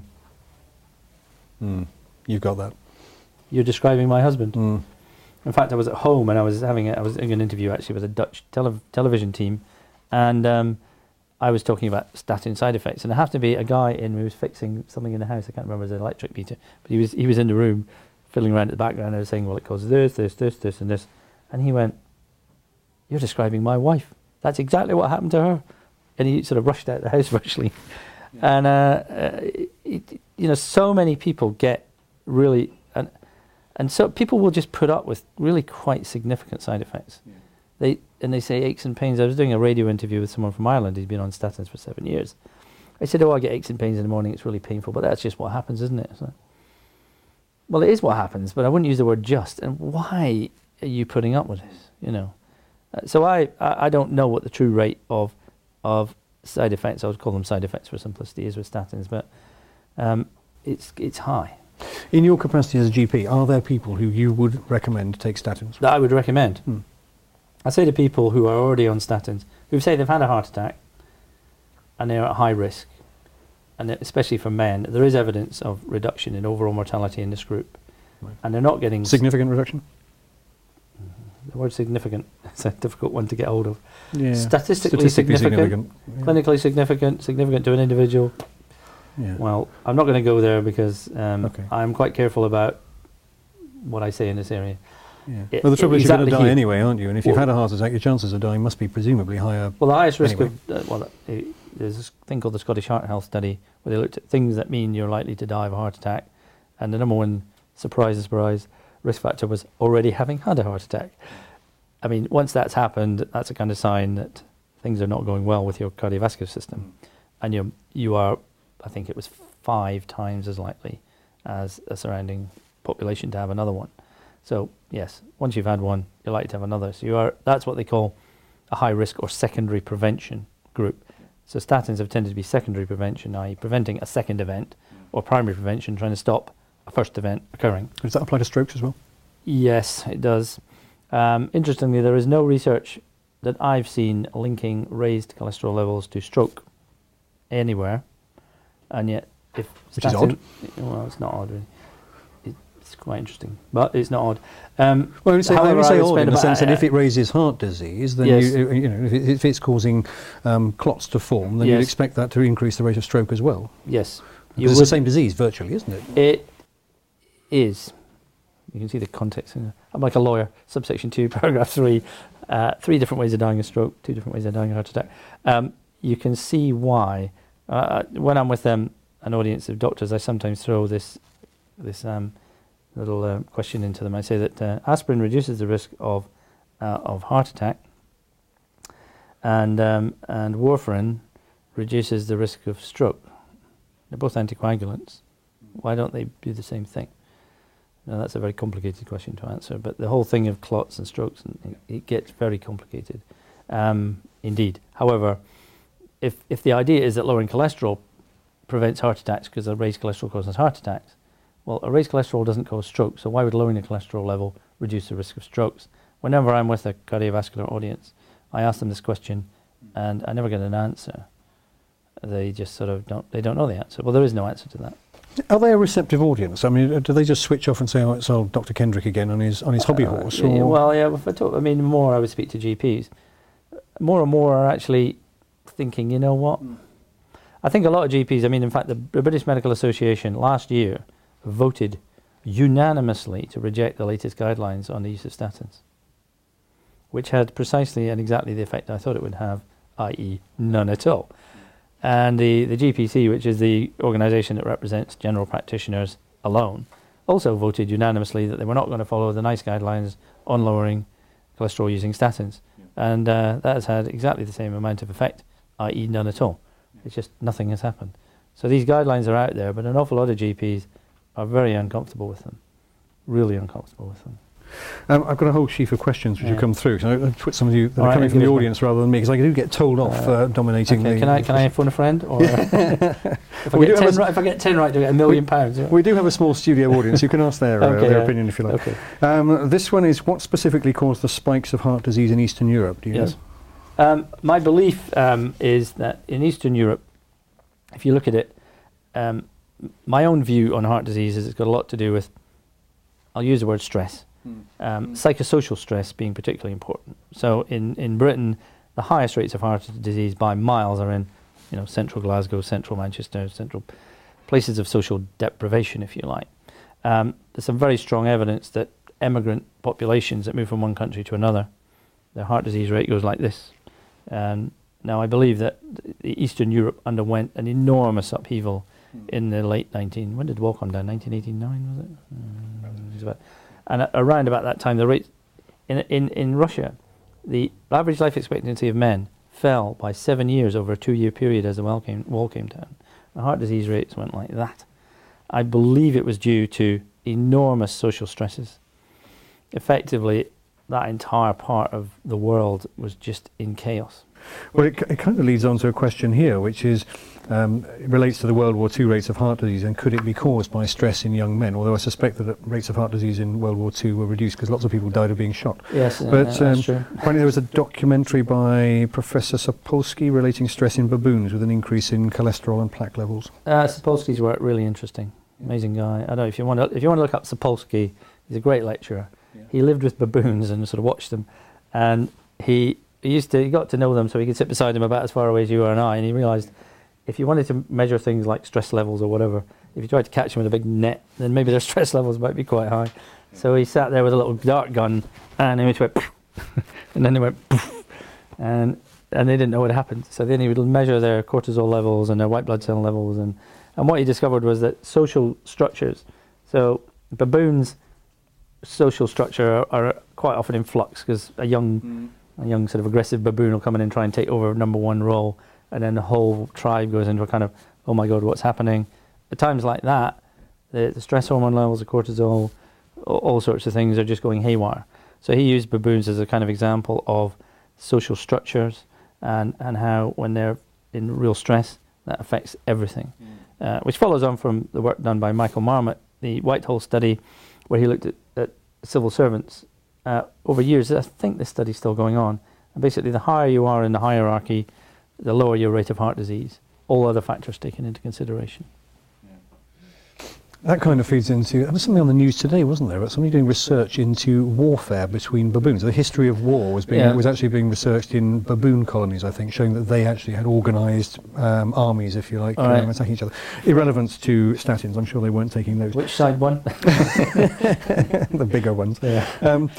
You've got that. You're describing my husband. In fact, I was at home and I was doing an interview actually with a Dutch television team, and I was talking about statin side effects. And there happened to be a guy who was fixing something in the house. I can't remember, it was an electric meter, but he was in the room fiddling around at the background. I was saying, well, it causes this, and this, and he went, "You're describing my wife. That's exactly what happened to her." And he sort of rushed out the house virtually. And so many people get really, and so people will just put up with really quite significant side effects. They say aches and pains. I was doing a radio interview with someone from Ireland. He's been on statins for 7 years. I said, I get aches and pains in the morning. It's really painful, but that's just what happens, isn't it? So, well, it is what happens, but I wouldn't use the word just. And why are you putting up with this? So I don't know what the true rate of side effects, I would call them side effects for simplicity, is with statins, but it's high. In your capacity as a GP, are there people who you would recommend take statins? That I would recommend. I say to people who are already on statins, who say they've had a heart attack and they're at high risk, and especially for men, there is evidence of reduction in overall mortality in this group. Right. And they're not getting... Significant reduction? The word significant, it's a difficult one to get hold of. Yeah. Statistically significant. Yeah. Clinically significant to an individual. Yeah. Well, I'm not going to go there because I'm quite careful about what I say in this area. Yeah. Well, the trouble is you're going to die anyway, aren't you? And if you've had a heart attack, your chances of dying must be presumably higher. Well, the highest risk of... there's this thing called the Scottish Heart Health Study where they looked at things that mean you're likely to die of a heart attack. And the number one, surprise, risk factor was already having had a heart attack. I mean, once that's happened, that's a kind of sign that things are not going well with your cardiovascular system. And you are, I think it was 5 times as likely as a surrounding population to have another one. So yes, once you've had one, you're likely to have another. So that's what they call a high risk or secondary prevention group. So statins have tended to be secondary prevention, i.e. preventing a second event, or primary prevention, trying to stop a first event occurring. Does that apply to strokes as well? Yes, it does. Interestingly, there is no research that I've seen linking raised cholesterol levels to stroke anywhere, and yet which is odd. Well, it's not odd really. It's quite interesting, but it's not odd. Well, I would say odd in the sense that if it raises heart disease, then if it's causing clots to form, then you'd expect that to increase the rate of stroke as well. Yes. It's the same disease virtually, isn't it? It is. You can see the context. I'm like a lawyer. Subsection 2, paragraph 3. 3 different ways of dying of stroke, 2 different ways of dying of heart attack. You can see why. When I'm with an audience of doctors, I sometimes throw this little question into them. I say that aspirin reduces the risk of heart attack, and warfarin reduces the risk of stroke. They're both anticoagulants. Why don't they do the same thing? Now, that's a very complicated question to answer, but the whole thing of clots and strokes, it gets very complicated, indeed. However, if the idea is that lowering cholesterol prevents heart attacks because a raised cholesterol causes heart attacks, well, a raised cholesterol doesn't cause stroke, so why would lowering the cholesterol level reduce the risk of strokes? Whenever I'm with a cardiovascular audience, I ask them this question, and I never get an answer. They just sort of don't know the answer. Well, there is no answer to that. Are they a receptive audience? I mean, do they just switch off and say, "Oh, it's old Dr. Kendrick again on his hobby horse"? Or? Well, yeah. More I would speak to GPs. More and more are actually thinking, you know what? I think a lot of GPs. I mean, in fact, the British Medical Association last year voted unanimously to reject the latest guidelines on the use of statins, which had precisely and exactly the effect I thought it would have, i.e. none at all. And the GPC, which is the organisation that represents general practitioners alone, also voted unanimously that they were not going to follow the NICE guidelines on lowering cholesterol using statins. And that has had exactly the same amount of effect, i.e. none at all. It's just nothing has happened. So these guidelines are out there, but an awful lot of GPs are very uncomfortable with them, really uncomfortable with them. I've got a whole sheaf of questions which have come through, so I'll put some of you that are coming from the audience rather than me, because I do get told off dominating the... Can I phone a friend? Or if I get 10 right, do I get £1 million? We do have a small studio audience. You can ask their opinion if you like. Okay. This one is, what specifically caused the spikes of heart disease in Eastern Europe? Do you know? My belief is that in Eastern Europe, if you look at it, my own view on heart disease is it's got a lot to do with, I'll use the word stress. Psychosocial stress being particularly important. So in Britain, the highest rates of heart disease by miles are in, central Glasgow, central Manchester, central places of social deprivation, if you like. There's some very strong evidence that emigrant populations that move from one country to another, their heart disease rate goes like this. And Now, I believe that Eastern Europe underwent an enormous upheaval in the late when did Wall come down? 1989, was it? And around about that time, the rate in Russia, the average life expectancy of men fell by 7 years over a 2-year period as the wall came down. The heart disease rates went like that. I believe it was due to enormous social stresses. Effectively, that entire part of the world was just in chaos. Well, it kind of leads on to a question here, which is, it relates to the World War II rates of heart disease, and could it be caused by stress in young men? Although I suspect that the rates of heart disease in World War II were reduced because lots of people died of being shot. Yes, but that's true. Apparently there was a documentary by Professor Sapolsky relating stress in baboons with an increase in cholesterol and plaque levels. Sapolsky's work, really interesting. Amazing guy. I don't know if you want to look up Sapolsky. He's a great lecturer. Yeah. He lived with baboons and sort of watched them, and he got to know them so he could sit beside them about as far away as you and I, and he realised if you wanted to measure things like stress levels or whatever, if you tried to catch them with a big net, then maybe their stress levels might be quite high. So he sat there with a little dart gun, and he went and then they went and they didn't know what happened. So then he would measure their cortisol levels and their white blood cell levels, and what he discovered was that social structures, so baboons' social structure are quite often in flux, because a young sort of aggressive baboon will come in and try and take over number one role, and then the whole tribe goes into a kind of, oh my God, what's happening? At times like that, the stress hormone levels, the cortisol, all sorts of things are just going haywire. So he used baboons as a kind of example of social structures and how when they're in real stress, that affects everything. Which follows on from the work done by Michael Marmot, the Whitehall study, where he looked at civil servants over years. I think this study's still going on. And basically, the higher you are in the hierarchy, the lower your rate of heart disease. All other factors taken into consideration. That kind of feeds into, there was something on the news today, wasn't there, about somebody doing research into warfare between baboons. The history of war was actually being researched in baboon colonies, I think, showing that they actually had organised armies, if you like, attacking each other. Irrelevant to statins, I'm sure they weren't taking those. Which side won? The bigger ones. Yeah.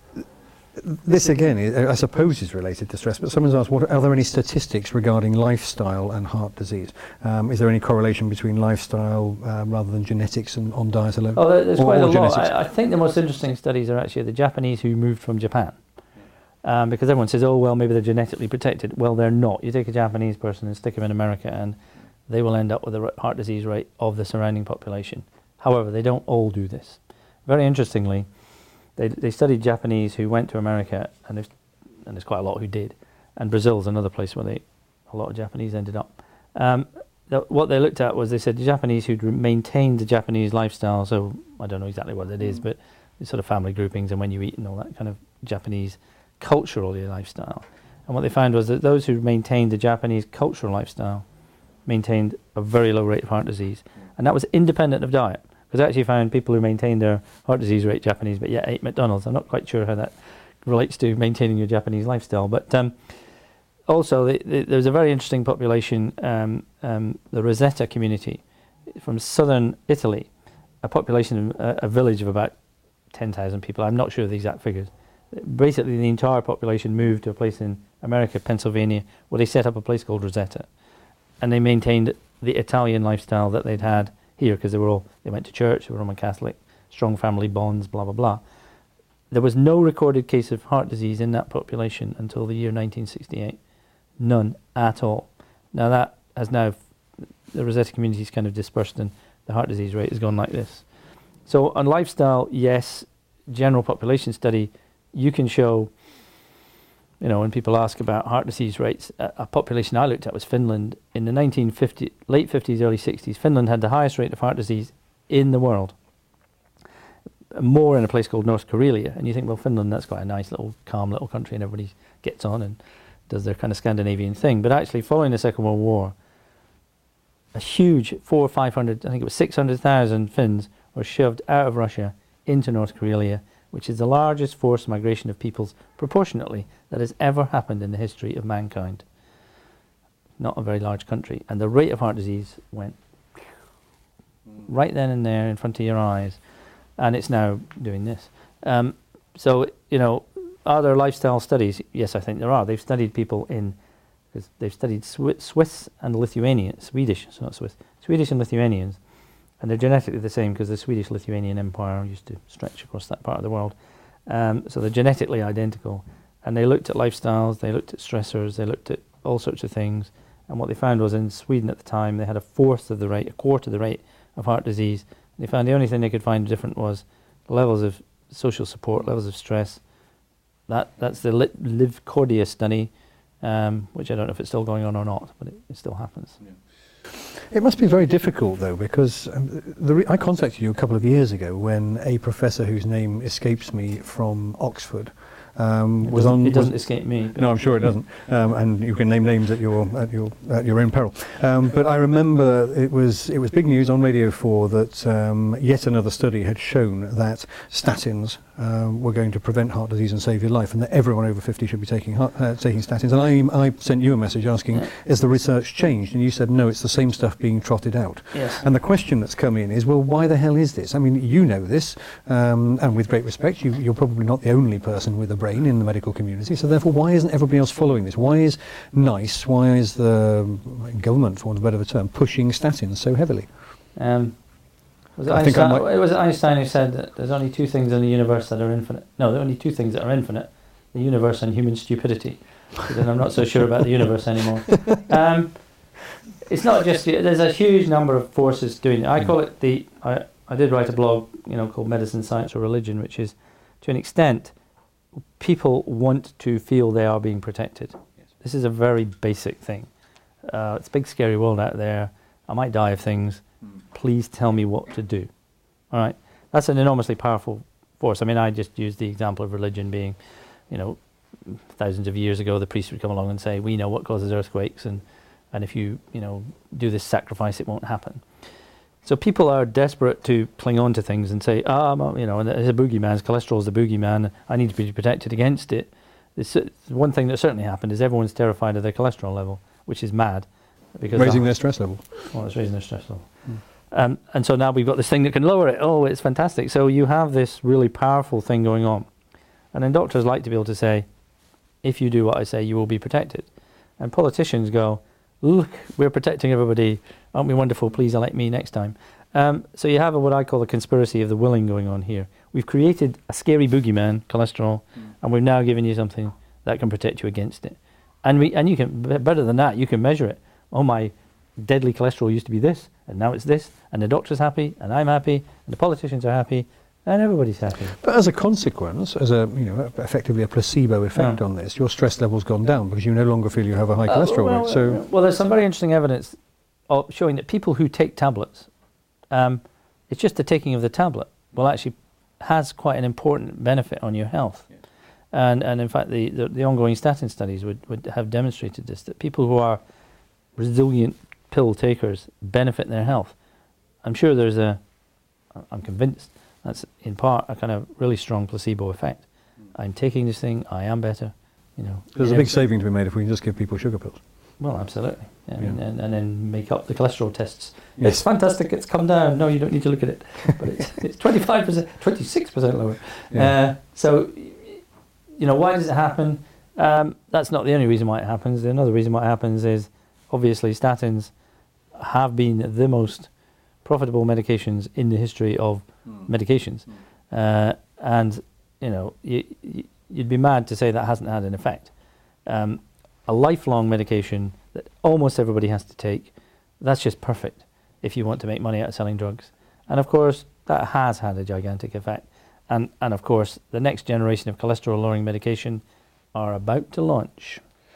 This again, I suppose, is related to stress, but someone's asked, are there any statistics regarding lifestyle and heart disease? Is there any correlation between lifestyle rather than genetics and on diet alone? Oh, there's quite a lot. I think the most interesting studies are actually the Japanese who moved from Japan. Because everyone says, oh, well, maybe they're genetically protected. Well, they're not. You take a Japanese person and stick them in America, and they will end up with a heart disease rate of the surrounding population. However, they don't all do this. Very interestingly, they studied Japanese who went to America, and there's quite a lot who did, and Brazil's another place where a lot of Japanese ended up. What they looked at was, they said the Japanese who'd maintained the Japanese lifestyle, so I don't know exactly what it is, but it's sort of family groupings and when you eat and all that kind of Japanese cultural lifestyle. And what they found was that those who maintained the Japanese cultural lifestyle maintained a very low rate of heart disease, and that was independent of diet. Because I actually found people who maintained their heart disease rate Japanese, but yet ate McDonald's. I'm not quite sure how that relates to maintaining your Japanese lifestyle. But also, there's a very interesting population, the Rosetta community from southern Italy, a population, a village of about 10,000 people. I'm not sure of the exact figures. Basically, the entire population moved to a place in America, Pennsylvania, where they set up a place called Rosetta. And they maintained the Italian lifestyle that they'd had here, because they went to church, they were Roman Catholic, strong family bonds, blah, blah, blah. There was no recorded case of heart disease in that population until the year 1968. None at all. Now that has the Rosetta community is kind of dispersed, and the heart disease rate has gone like this. So on lifestyle, yes, general population study, you can show, when people ask about heart disease rates, a population I looked at was Finland. In the late 50s, early 60s, Finland had the highest rate of heart disease in the world. More in a place called North Karelia. And you think, well, Finland, that's quite a nice little, calm little country, and everybody gets on and does their kind of Scandinavian thing. But actually, following the Second World War, a huge 400 or 500, I think it was 600,000 Finns were shoved out of Russia into North Karelia, which is the largest forced migration of peoples proportionately that has ever happened in the history of mankind. Not a very large country. And the rate of heart disease went right then and there in front of your eyes. And it's now doing this. So, are there lifestyle studies? Yes, I think there are. They've studied people in because they've studied Swiss and Lithuanians, Swedish, so not Swiss, Swedish and Lithuanians, and they're genetically the same because the Swedish-Lithuanian Empire used to stretch across that part of the world. So they're genetically identical. And they looked at lifestyles, they looked at stressors, they looked at all sorts of things. And what they found was in Sweden at the time, they had a quarter of the rate of heart disease. They found the only thing they could find different was levels of social support, levels of stress. That's the Liv Cordia study, which I don't know if it's still going on or not, but it still happens. Yeah. It must be very difficult, though, because I contacted you a couple of years ago when a professor whose name escapes me from Oxford was on. It doesn't escape me. No, I'm sure it doesn't, and you can name names at your own peril. But I remember it was big news on Radio 4 that yet another study had shown that statins were going to prevent heart disease and save your life, and that everyone over 50 should be taking statins. And I sent you a message asking, has the research changed? And you said, no, it's the same stuff being trotted out. Yes. And the question that's come in is, well, why the hell is this? I mean, you know this, and with great respect, you're probably not the only person with a brain in the medical community, so therefore why isn't everybody else following this? Why is the government, for want of a better term, pushing statins so heavily? Was it Einstein who said that there's only two things in the universe that are infinite? No, there are only two things that are infinite: the universe and human stupidity. Then I'm not so sure about the universe anymore. It's not just, there's a huge number of forces doing it. I call it I did write a blog, called Medicine, Science or Religion, which is, to an extent, people want to feel they are being protected. Yes. This is a very basic thing. It's a big scary world out there. I might die of things. Please tell me what to do. All right? That's an enormously powerful force. I mean, I just used the example of religion being, thousands of years ago, the priest would come along and say, we know what causes earthquakes, and if you, do this sacrifice, it won't happen. So people are desperate to cling on to things and say, and there's a boogeyman, cholesterol is the boogeyman, I need to be protected against it. One thing that certainly happened is everyone's terrified of their cholesterol level, which is mad. Because raising their stress level. Well, it's raising their stress level. And so now we've got this thing that can lower it. Oh, it's fantastic. So you have this really powerful thing going on. And then doctors like to be able to say, if you do what I say, you will be protected. And politicians go, look, we're protecting everybody. Aren't we wonderful? Please elect me next time. So you have what I call the conspiracy of the willing going on here. We've created a scary boogeyman, cholesterol, and we've now given you something that can protect you against it. And you can, better than that, you can measure it. Oh, my deadly cholesterol used to be this, and now it's this, and the doctor's happy, and I'm happy, and the politicians are happy, and everybody's happy. But as a consequence, as effectively a placebo effect on this, your stress level's gone down because you no longer feel you have a high cholesterol rate. Well, there's some very interesting evidence showing that people who take tablets, it's just the taking of the tablet will actually has quite an important benefit on your health. Yeah. And in fact, the ongoing statin studies would have demonstrated this, that people who are resilient pill takers benefit their health. I'm sure I'm convinced that's in part a kind of really strong placebo effect. I'm taking this thing, I am better. There's a big saving to be made if we can just give people sugar pills. Well, absolutely. Yeah. And then make up the cholesterol tests. Yes. It's fantastic, it's come down. No, you don't need to look at it. But it's 25%, 26% lower. Yeah. So, why does it happen? That's not the only reason why it happens. Another reason why it happens is, obviously, statins have been the most profitable medications in the history of medications. And, you'd be mad to say that hasn't had an effect. A lifelong medication that almost everybody has to take, that's just perfect if you want to make money out of selling drugs. And of course, that has had a gigantic effect. And of course, the next generation of cholesterol-lowering medication are about to launch.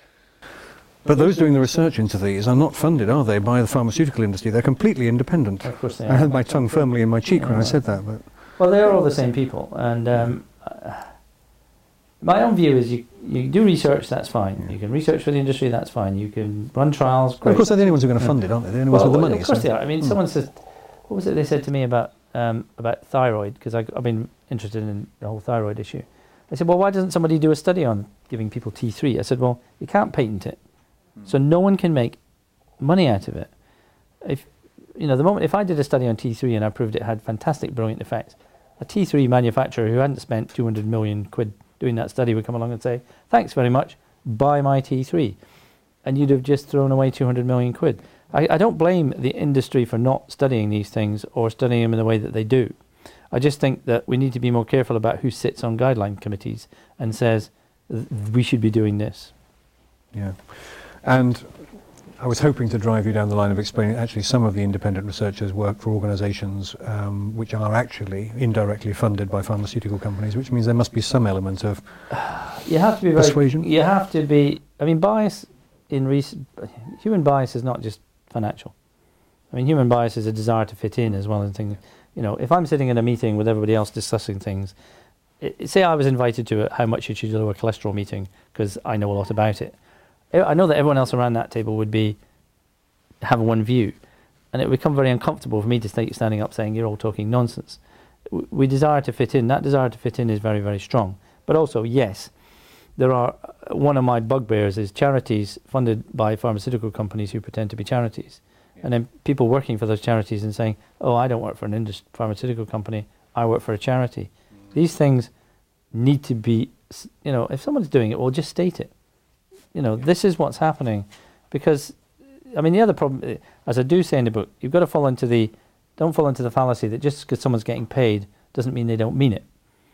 But those doing the research into these are not funded, are they, by the pharmaceutical industry? They're completely independent. Of course they are. I had my tongue firmly in my cheek when I said that. But. Well, they are all the same people. And my own view is you do research, that's fine. Yeah. You can research for the industry, that's fine. You can run trials, great. Of course, they're the only ones who are going to fund it, aren't they? They're the only ones with the money. Of course they are. I mean, someone says, what was it they said to me about thyroid? Because I've been interested in the whole thyroid issue. They said, well, why doesn't somebody do a study on giving people T3? I said, well, you can't patent it. So no one can make money out of it. If I did a study on T3 and I proved it had fantastic, brilliant effects, a T3 manufacturer who hadn't spent 200 million quid doing that study would come along and say, thanks very much, buy my T3. and you'd have just thrown away 200 million quid. I don't blame the industry for not studying these things or studying them in the way that they do. I just think that we need to be more careful about who sits on guideline committees and says, we should be doing this. Yeah. And I was hoping to drive you down the line of explaining actually some of the independent researchers work for organisations which are actually indirectly funded by pharmaceutical companies, which means there must be some element of you have to be persuasion. You have to be. I mean, bias human bias is not just financial. I mean, human bias is a desire to fit in as well as things. You know, if I'm sitting in a meeting with everybody else discussing things, say I was invited to a how much you should lower cholesterol meeting because I know a lot about it. I know that everyone else around that table would have one view, and it would become very uncomfortable for me to stay standing up saying you're all talking nonsense. We desire to fit in. That desire to fit in is very, very strong. But also, yes, there are one of my bugbears is charities funded by pharmaceutical companies who pretend to be charities, and then people working for those charities and saying, "Oh, I don't work for an pharmaceutical company. I work for a charity." These things need to be, you know, if someone's doing it, well, just state it. You know, this is what's happening, because, I mean, the other problem, as I do say in the book, you've got to don't fall into the fallacy that just because someone's getting paid doesn't mean they don't mean it,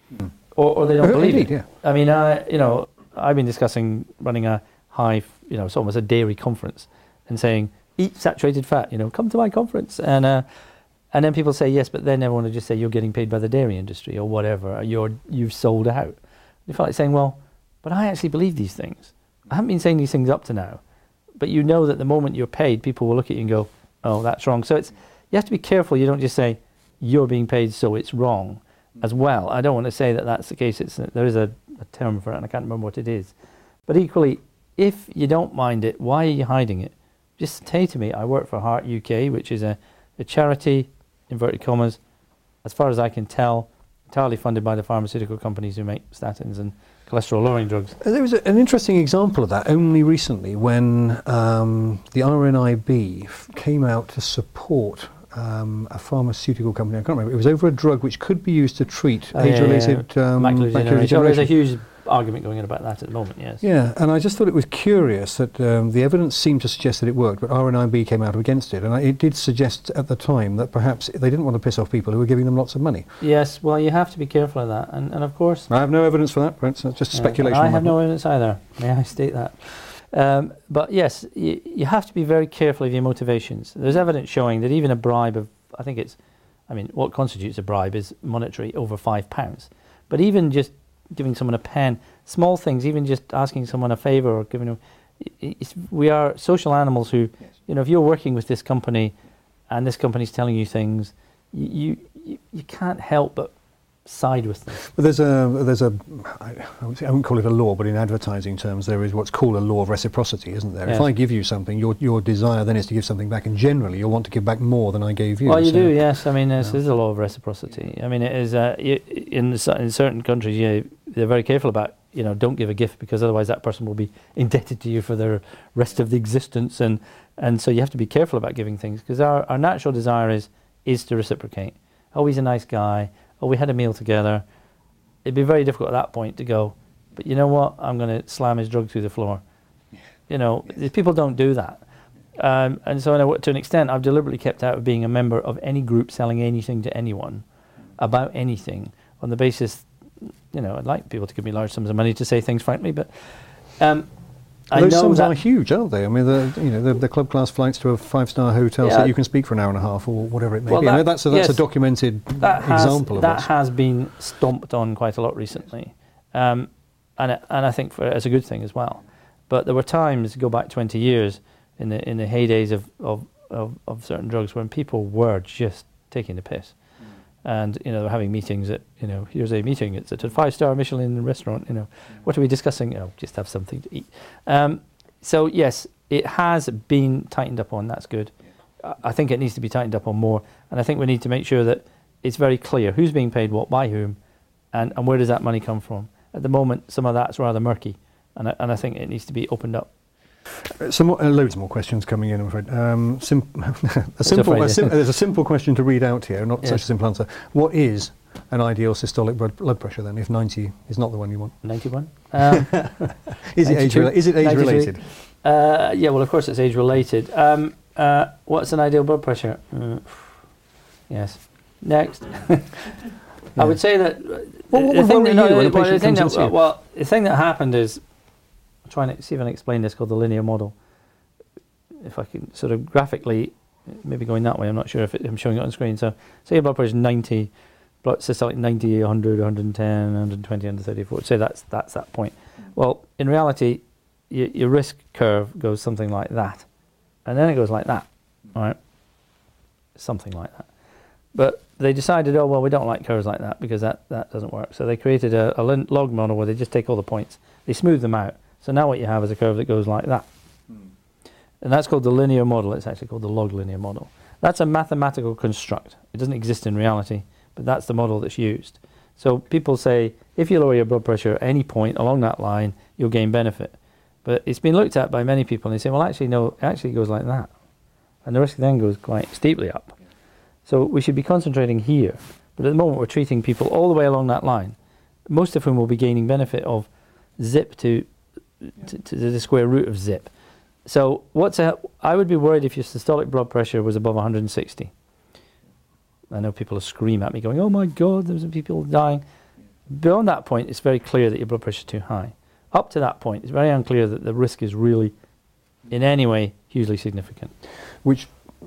or they don't believe it. Yeah. I mean, you know, I've been discussing running a high, you know, it's almost a dairy conference, and saying eat saturated fat. You know, come to my conference, and then people say yes, but then everyone will just say you're getting paid by the dairy industry or whatever, or you've sold out. You feel like saying, well, but I actually believe these things. I haven't been saying these things up to now, but you know that the moment you're paid, people will look at you and go, oh, that's wrong. So you have to be careful. You don't just say, you're being paid, so it's wrong as well. I don't want to say that that's the case. There is a term for it, and I can't remember what it is. But equally, if you don't mind it, why are you hiding it? Just say to me, I work for Heart UK, which is a charity, inverted commas, as far as I can tell, entirely funded by the pharmaceutical companies who make statins and cholesterol-lowering drugs. There was an interesting example of that only recently when the RNIB came out to support a pharmaceutical company. I can't remember. It was over a drug which could be used to treat age-related macular degeneration. There's a huge argument going on about that at the moment, yes. Yeah, and I just thought it was curious that the evidence seemed to suggest that it worked, but RNIB came out against it, and it did suggest at the time that perhaps they didn't want to piss off people who were giving them lots of money. Yes, well, you have to be careful of that, and of course... I have no evidence for that, but it's just speculation. I have no evidence either, may I state that. But yes, you have to be very careful of your motivations. There's evidence showing that even a bribe of, what constitutes a bribe is monetary over £5. But even just giving someone a pen, small things, even just asking someone a favour or giving them... we are social animals who, if you're working with this company and this company's telling you things, you can't help but side with them. But I won't call it a law, but in advertising terms there is what's called a law of reciprocity, isn't there? Yes. If I give you something, your desire then is to give something back, and generally you'll want to give back more than I gave you. Well, you do, yes. I mean, this is a law of reciprocity. I mean, it is in certain countries, they're very careful about, don't give a gift because otherwise that person will be indebted to you for the rest of the existence, and so you have to be careful about giving things, because our natural desire is to reciprocate. Oh, he's a nice guy. Oh, we had a meal together. It'd be very difficult at that point to go, but you know what? I'm going to slam his drug through the floor. People don't do that. And so to an extent, I've deliberately kept out of being a member of any group selling anything to anyone about anything on the basis, I'd like people to give me large sums of money to say things frankly, but those sums are huge, aren't they? I mean, the club class flights to a 5-star hotel so that you can speak for an hour and a half or whatever it may be. That's a documented example of that has been stomped on quite a lot recently, and I think as a good thing as well. But there were times, go back 20 years, in the heydays of certain drugs when people were just taking the piss. And they're having meetings at here's a meeting, it's at a 5-star Michelin restaurant, what are we discussing? Just have something to eat. So yes, it has been tightened up on. That's good. I think it needs to be tightened up on more, and I think we need to make sure that it's very clear who's being paid what by whom, and where does that money come from. At the moment, some of that's rather murky, and I think it needs to be opened up. Loads more questions coming in, I'm afraid. There's a simple question to read out here, not such a simple answer. What is an ideal systolic blood pressure then, if 90 is not the one you want? 91? Is it age related? Yeah, well, of course it's age-related. What's an ideal blood pressure? Yes. Next. I would say that... Well, the thing that happened is... I'm trying to see if I can explain this, called the linear model. If I can sort of graphically... Maybe going that way, I'm not sure if I'm showing it on screen. So, say your blood pressure is 90, systolic 90, 100, 110, 120, 134. Say that's that point. Well, in reality, your risk curve goes something like that. And then it goes like that, all right? Something like that. But they decided, oh, well, we don't like curves like that because that doesn't work. So they created a log model where they just take all the points. They smooth them out. So now what you have is a curve that goes like that. And that's called the linear model. It's actually called the log linear model. That's a mathematical construct. It doesn't exist in reality, but that's the model that's used. So people say, if you lower your blood pressure at any point along that line, you'll gain benefit. But it's been looked at by many people, and they say, well, actually, no, it actually goes like that. And the risk then goes quite steeply up. So we should be concentrating here. But at the moment, we're treating people all the way along that line, most of whom will be gaining benefit of zip to the square root of zip. So I would be worried if your systolic blood pressure was above 160. I know people will scream at me going, oh my God, there's people dying. Beyond that point, it's very clear that your blood pressure is too high. Up to that point, it's very unclear that the risk is really, in any way, hugely significant. Which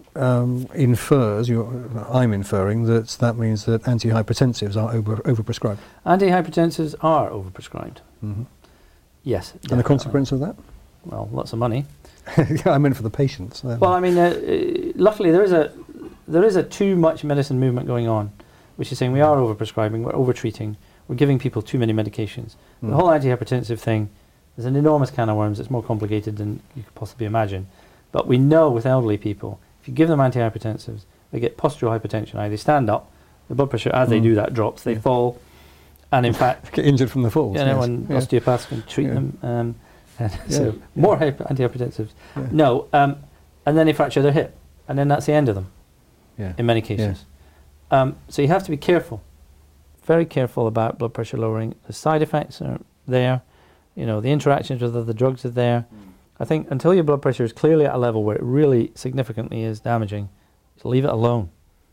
infers, I'm inferring, that means that antihypertensives are overprescribed. Antihypertensives are overprescribed. Mm-hmm. Yes. Definitely. And the consequence of that? Well, lots of money. I meant for the patients. Well, I mean, luckily there is a too much medicine movement going on, which is saying we are overprescribing, we're overtreating, we're giving people too many medications. The whole antihypertensive thing is an enormous can of worms. It's more complicated than you could possibly imagine. But we know with elderly people, if you give them antihypertensives, they get postural hypertension. They stand up, the blood pressure as they do that drops, they fall, and in fact get injured from the falls. You know, and osteopaths can treat them. So more antihypertensives. Yeah. No, and then they fracture their hip, and then that's the end of them. In many cases. So you have to be careful, very careful about blood pressure lowering. The side effects are there, you know, the interactions with other drugs are there. I think until your blood pressure is clearly at a level where it really significantly is damaging, just leave it alone.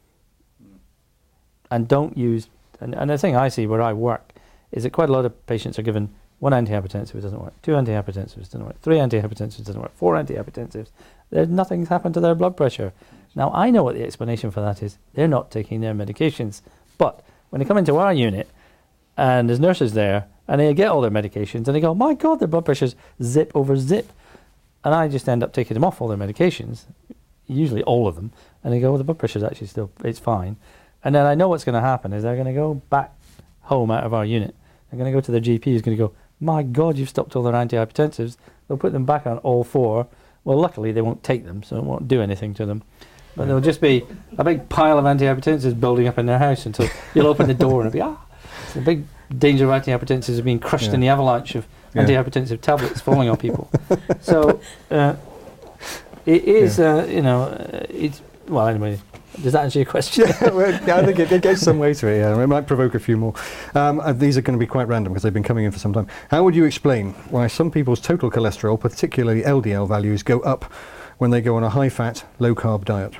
And don't use, and the thing I see where I work is that quite a lot of patients are given one antihypertensive, it doesn't work. 2 antihypertensives, doesn't work. 3 antihypertensives, doesn't work. 4 antihypertensives. Nothing's happened to their blood pressure. Now, I know what the explanation for that is. They're not taking their medications. But when they come into our unit, and there's nurses there, and they get all their medications, and they go, my God, their blood pressure's zip over zip. And I just end up taking them off all their medications, usually all of them, and they go, well, the blood pressure's actually still, it's fine. And then I know what's going to happen is they're going to go back home out of our unit. They're going to go to their GP, who's going to go, my God, you've stopped all their antihypertensives. They'll put them back on all 4. Well, luckily, they won't take them, so it won't do anything to them. But there'll just be a big pile of antihypertensives building up in their house until you'll open the door and it'll be, It's a big danger of antihypertensives of being crushed in the avalanche of antihypertensive tablets falling on people. So it is, you know, it's, well, anyway. Does that answer your question? I think it gets some way to it, It might provoke a few more. These are going to be quite random because they've been coming in for some time. How would you explain why some people's total cholesterol, particularly LDL values, go up when they go on a high-fat, low-carb diet?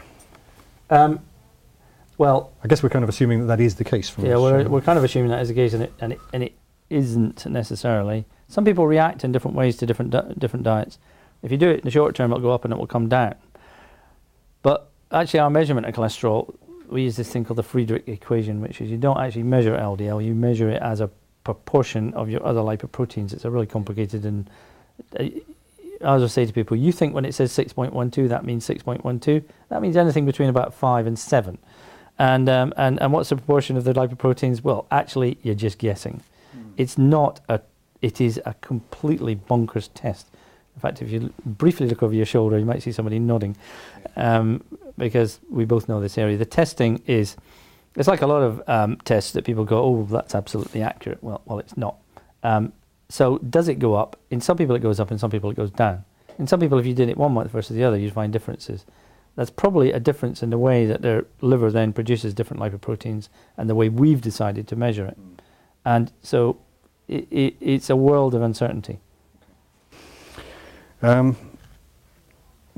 Well, I guess we're kind of assuming that is the case. From we're kind of assuming that is the case, and it isn't necessarily. Some people react in different ways to different diets. If you do it in the short term, it'll go up and it will come down. But actually, our measurement of cholesterol, we use this thing called the Friedrich equation, which is you don't actually measure LDL, you measure it as a proportion of your other lipoproteins. It's a really complicated, and I always say to people, you think when it says 6.12, that means 6.12. That means anything between about 5 and 7. And what's the proportion of the lipoproteins? Well, actually, you're just guessing. It's not it is a completely bonkers test. In fact, if you briefly look over your shoulder, you might see somebody nodding, because we both know this area. The testing is, it's like a lot of tests that people go, oh, that's absolutely accurate. Well, it's not. So does it go up? In some people it goes up, in some people it goes down. In some people, if you did it 1 month versus the other, you'd find differences. That's probably a difference in the way that their liver then produces different lipoproteins and the way we've decided to measure it. And so it's a world of uncertainty.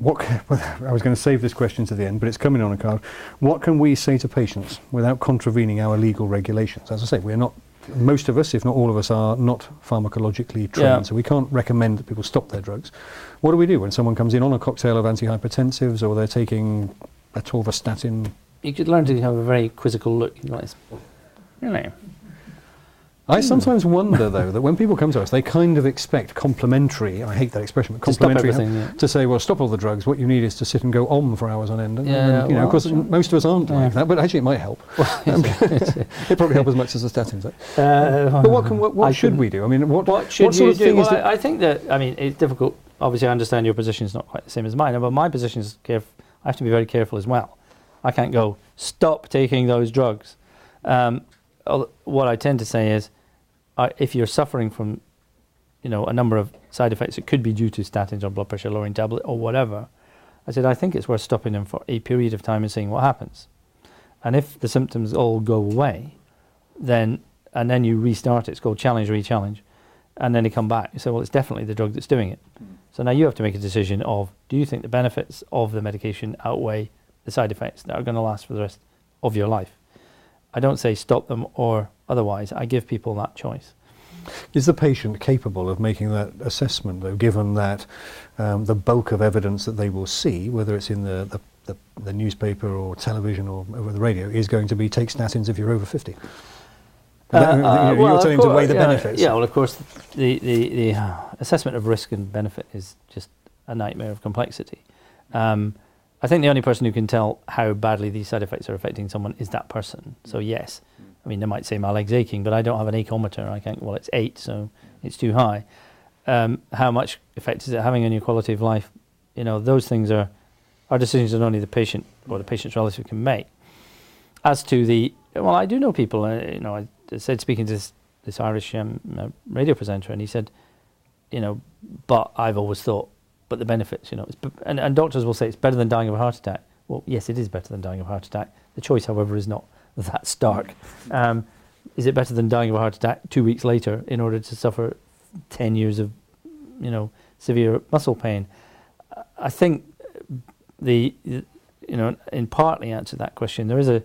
I was going to save this question to the end, but it's coming on a card. What can we say to patients without contravening our legal regulations? As I say, we're not, most of us, if not all of us, are not pharmacologically trained, so we can't recommend that people stop their drugs. What do we do when someone comes in on a cocktail of antihypertensives, or they're taking atorvastatin? You could learn to have a very quizzical look. Really? I sometimes wonder, though, that when people come to us, they kind of expect complimentary, I hate that expression, but complimentary, to say, well, stop all the drugs, what you need is to sit and go on for hours on end. And, you know, of course, most of us aren't like that, but actually it might help. It probably help as much as the statins. But what should we do? I mean, what should sort you of thing do? is I think that, I mean, it's difficult. Obviously, I understand your position is not quite the same as mine, but my position is I have to be very careful as well. I can't go, stop taking those drugs. What I tend to say is, if you're suffering from, you know, a number of side effects, it could be due to statins or blood pressure lowering tablet or whatever. I said, I think it's worth stopping them for a period of time and seeing what happens. And if the symptoms all go away, then you restart it. It's called challenge, re-challenge. And then they come back. You say, well, it's definitely the drug that's doing it. So now you have to make a decision of, do you think the benefits of the medication outweigh the side effects that are going to last for the rest of your life? I don't say stop them or otherwise. I give people that choice. Is the patient capable of making that assessment, though, given that the bulk of evidence that they will see, whether it's in the newspaper or television or over the radio, is going to be take statins if you're over 50? You're telling them to weigh the benefits. Yeah, well, of course, the assessment of risk and benefit is just a nightmare of complexity. I think the only person who can tell how badly these side effects are affecting someone is that person. So yes, I mean, they might say my leg's aching, but I don't have an acometer. I can't, well, it's 8, so it's too high. How much effect is it having on your quality of life? You know, those things are decisions that only the patient or the patient's relative can make. As to well, I do know people, you know, I said speaking to this Irish radio presenter, and he said, you know, but I've always thought, but the benefits, you know, and doctors will say it's better than dying of a heart attack. Well, yes, it is better than dying of a heart attack. The choice, however, is not that stark. Is it better than dying of a heart attack 2 weeks later in order to suffer 10 years of, you know, severe muscle pain? I think you know, in partly answer that question, there's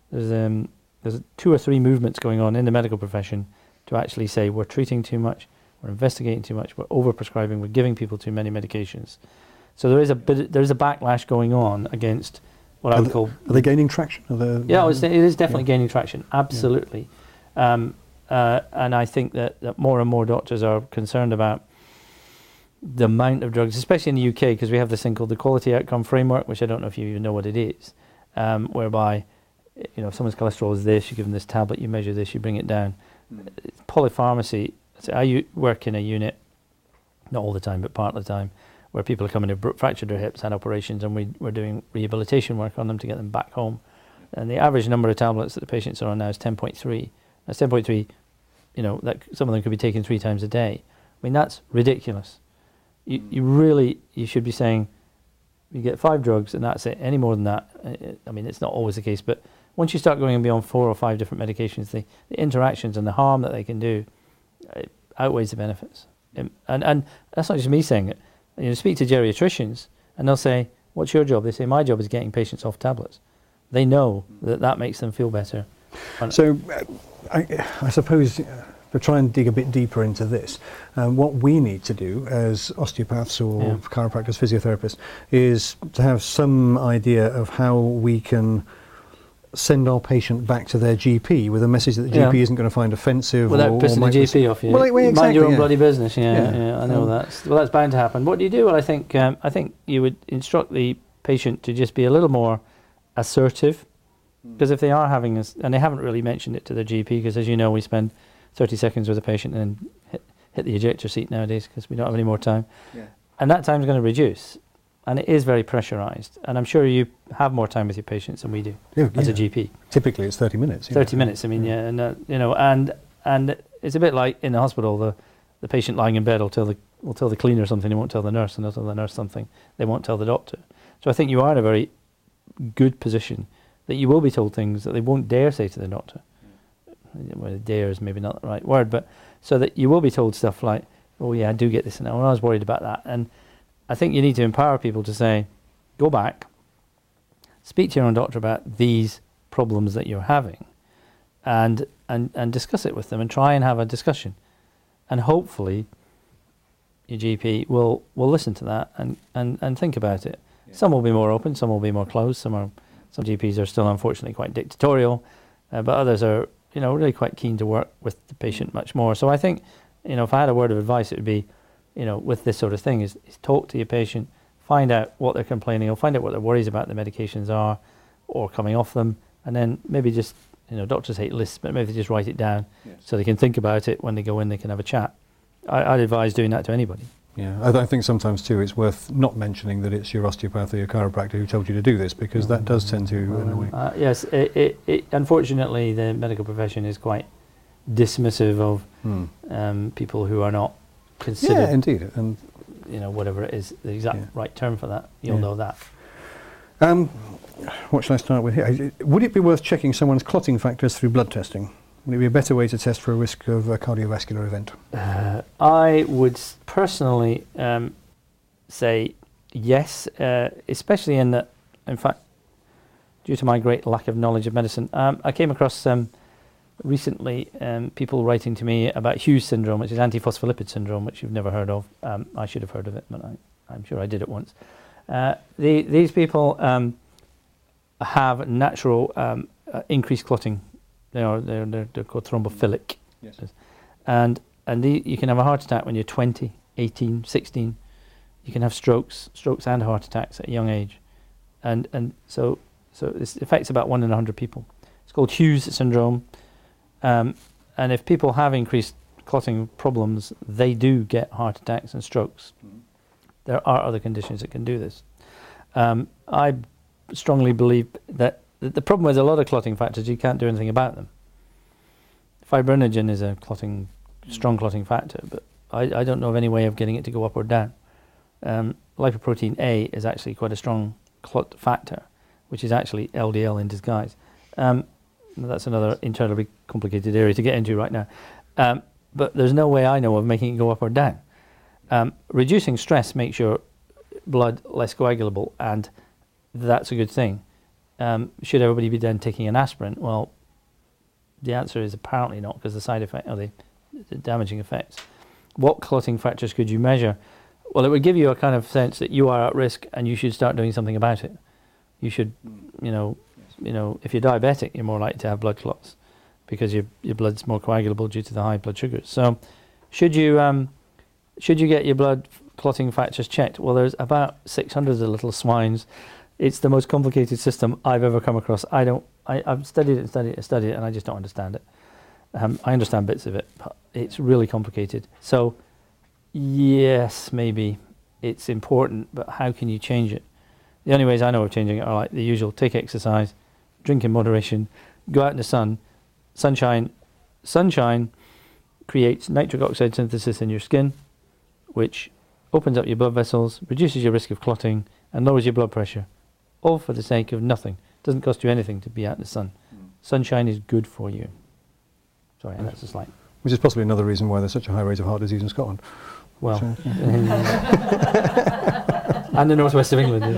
2 or 3 movements going on in the medical profession to actually say we're treating too much, we're investigating too much, we're overprescribing, we're giving people too many medications. So there is a backlash going on against what I would call. Are they gaining traction? Yeah, it is definitely gaining traction. Absolutely, and I think that more and more doctors are concerned about the amount of drugs, especially in the UK, because we have this thing called the Quality Outcome Framework, which I don't know if you even know what it is, whereby, you know, if someone's cholesterol is this, you give them this tablet, you measure this, you bring it down. Polypharmacy. So I work in a unit, not all the time, but part of the time, where people are coming to fractured their hips, had operations, and we're doing rehabilitation work on them to get them back home. And the average number of tablets that the patients are on now is 10.3. That's 10.3, you know, that some of them could be taken 3 times a day. I mean, that's ridiculous. You should be saying, you get 5 drugs and that's it. Any more than that, I mean, it's not always the case, but once you start going beyond 4 or 5 different medications, the interactions and the harm that they can do outweighs the benefits. And that's not just me saying it. You know, speak to geriatricians and they'll say, what's your job? They say, my job is getting patients off tablets. They know that makes them feel better. So I suppose to try and dig a bit deeper into this, what we need to do as osteopaths or chiropractors, physiotherapists, is to have some idea of how we can send our patient back to their GP with a message that the GP isn't going to find offensive. Without pissing the GP off you. Well, exactly, mind your own bloody business. Yeah, I know that's bound to happen. What do you do? Well, I think you would instruct the patient to just be a little more assertive, because if they are having this, and they haven't really mentioned it to their GP, because as you know, we spend 30 seconds with a patient and then hit the ejector seat nowadays because we don't have any more time. Yeah. And that time is going to reduce. And it is very pressurised. And I'm sure you have more time with your patients than we do as a GP. Typically it's 30 minutes. 30 minutes, I mean, and you know, and it's a bit like in the hospital, the patient lying in bed will tell the cleaner something, they won't tell the nurse, and they'll tell the nurse something, they won't tell the doctor. So I think you are in a very good position that you will be told things that they won't dare say to the doctor. Well, dare is maybe not the right word, but so that you will be told stuff like, oh yeah, I do get this now, and I was worried about that. And I think you need to empower people to say, go back, speak to your own doctor about these problems that you're having, and discuss it with them, and try and have a discussion, and hopefully your GP will listen to that and think about it. Yeah. Some will be more open, some will be more closed. Some GPs are still unfortunately quite dictatorial, but others are really quite keen to work with the patient much more. So I think if I had a word of advice, it would be with this sort of thing is talk to your patient, find out what they're complaining of, find out what their worries about the medications are or coming off them, and then maybe just doctors hate lists, but maybe they just write it down. Yes. So they can think about it when they go in, they can have a chat. I'd advise doing that to anybody. Yeah, I think sometimes too it's worth not mentioning that it's your osteopath or your chiropractor who told you to do this, because that does tend to annoy. Yes, it unfortunately the medical profession is quite dismissive of people who are not considered. Yeah, indeed, and whatever it is, the exact right term for that. You'll know that. What shall I start with here? Would it be worth checking someone's clotting factors through blood testing? Would it be a better way to test for a risk of a cardiovascular event? I would personally say yes, especially in fact, due to my great lack of knowledge of medicine, I came across recently people writing to me about Hughes syndrome, which is antiphospholipid syndrome, which you've never heard of. I should have heard of it, but I'm sure I did it once. These people have natural increased clotting. They're called thrombophilic. Yes. And you can have a heart attack when you're 20, 18, 16. You can have strokes and heart attacks at a young age. And so this affects about 1 in 100 people. It's called Hughes syndrome. And if people have increased clotting problems, they do get heart attacks and strokes. Mm-hmm. There are other conditions that can do this. I strongly believe that the problem with a lot of clotting factors, you can't do anything about them. Fibrinogen is a strong clotting factor, but I don't know of any way of getting it to go up or down. Lipoprotein A is actually quite a strong clot factor, which is actually LDL in disguise. That's another internally complicated area to get into right now. But there's no way I know of making it go up or down. Reducing stress makes your blood less coagulable, and that's a good thing. Should everybody be then taking an aspirin? Well, the answer is apparently not, because the side effect or the damaging effects. What clotting factors could you measure? Well, it would give you a kind of sense that you are at risk and you should start doing something about it. You should, if you're diabetic, you're more likely to have blood clots because your blood's more coagulable due to the high blood sugars. So, should you get your blood clotting factors checked? Well, there's about 600 of the little swines. It's the most complicated system I've ever come across. I've studied it, and I just don't understand it. I understand bits of it, but it's really complicated. So, yes, maybe it's important, but how can you change it? The only ways I know of changing it are like the usual: take exercise, drink in moderation, go out in the sun. Sunshine creates nitric oxide synthesis in your skin, which opens up your blood vessels, reduces your risk of clotting, and lowers your blood pressure. All for the sake of nothing. Doesn't cost you anything to be out in the sun. Sunshine is good for you. Sorry, and that's a slight. Which is possibly another reason why there's such a high rate of heart disease in Scotland. Well, and the northwest of England.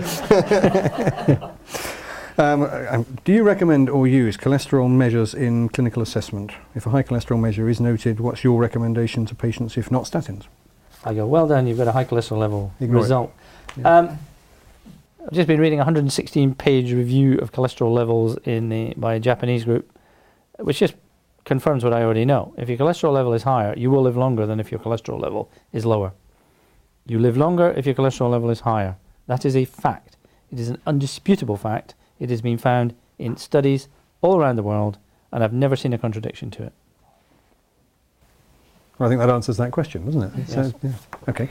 Do you recommend or use cholesterol measures in clinical assessment? If a high cholesterol measure is noted, what's your recommendation to patients if not statins? I go, well done, you've got a high cholesterol level result. Yeah. I've just been reading a 116-page review of cholesterol levels by a Japanese group, which just confirms what I already know. If your cholesterol level is higher, you will live longer than if your cholesterol level is lower. You live longer if your cholesterol level is higher. That is a fact. It is an undisputable fact. It has been found in studies all around the world, and I've never seen a contradiction to it. Well, I think that answers that question, doesn't it? Yes. So, yeah. Okay.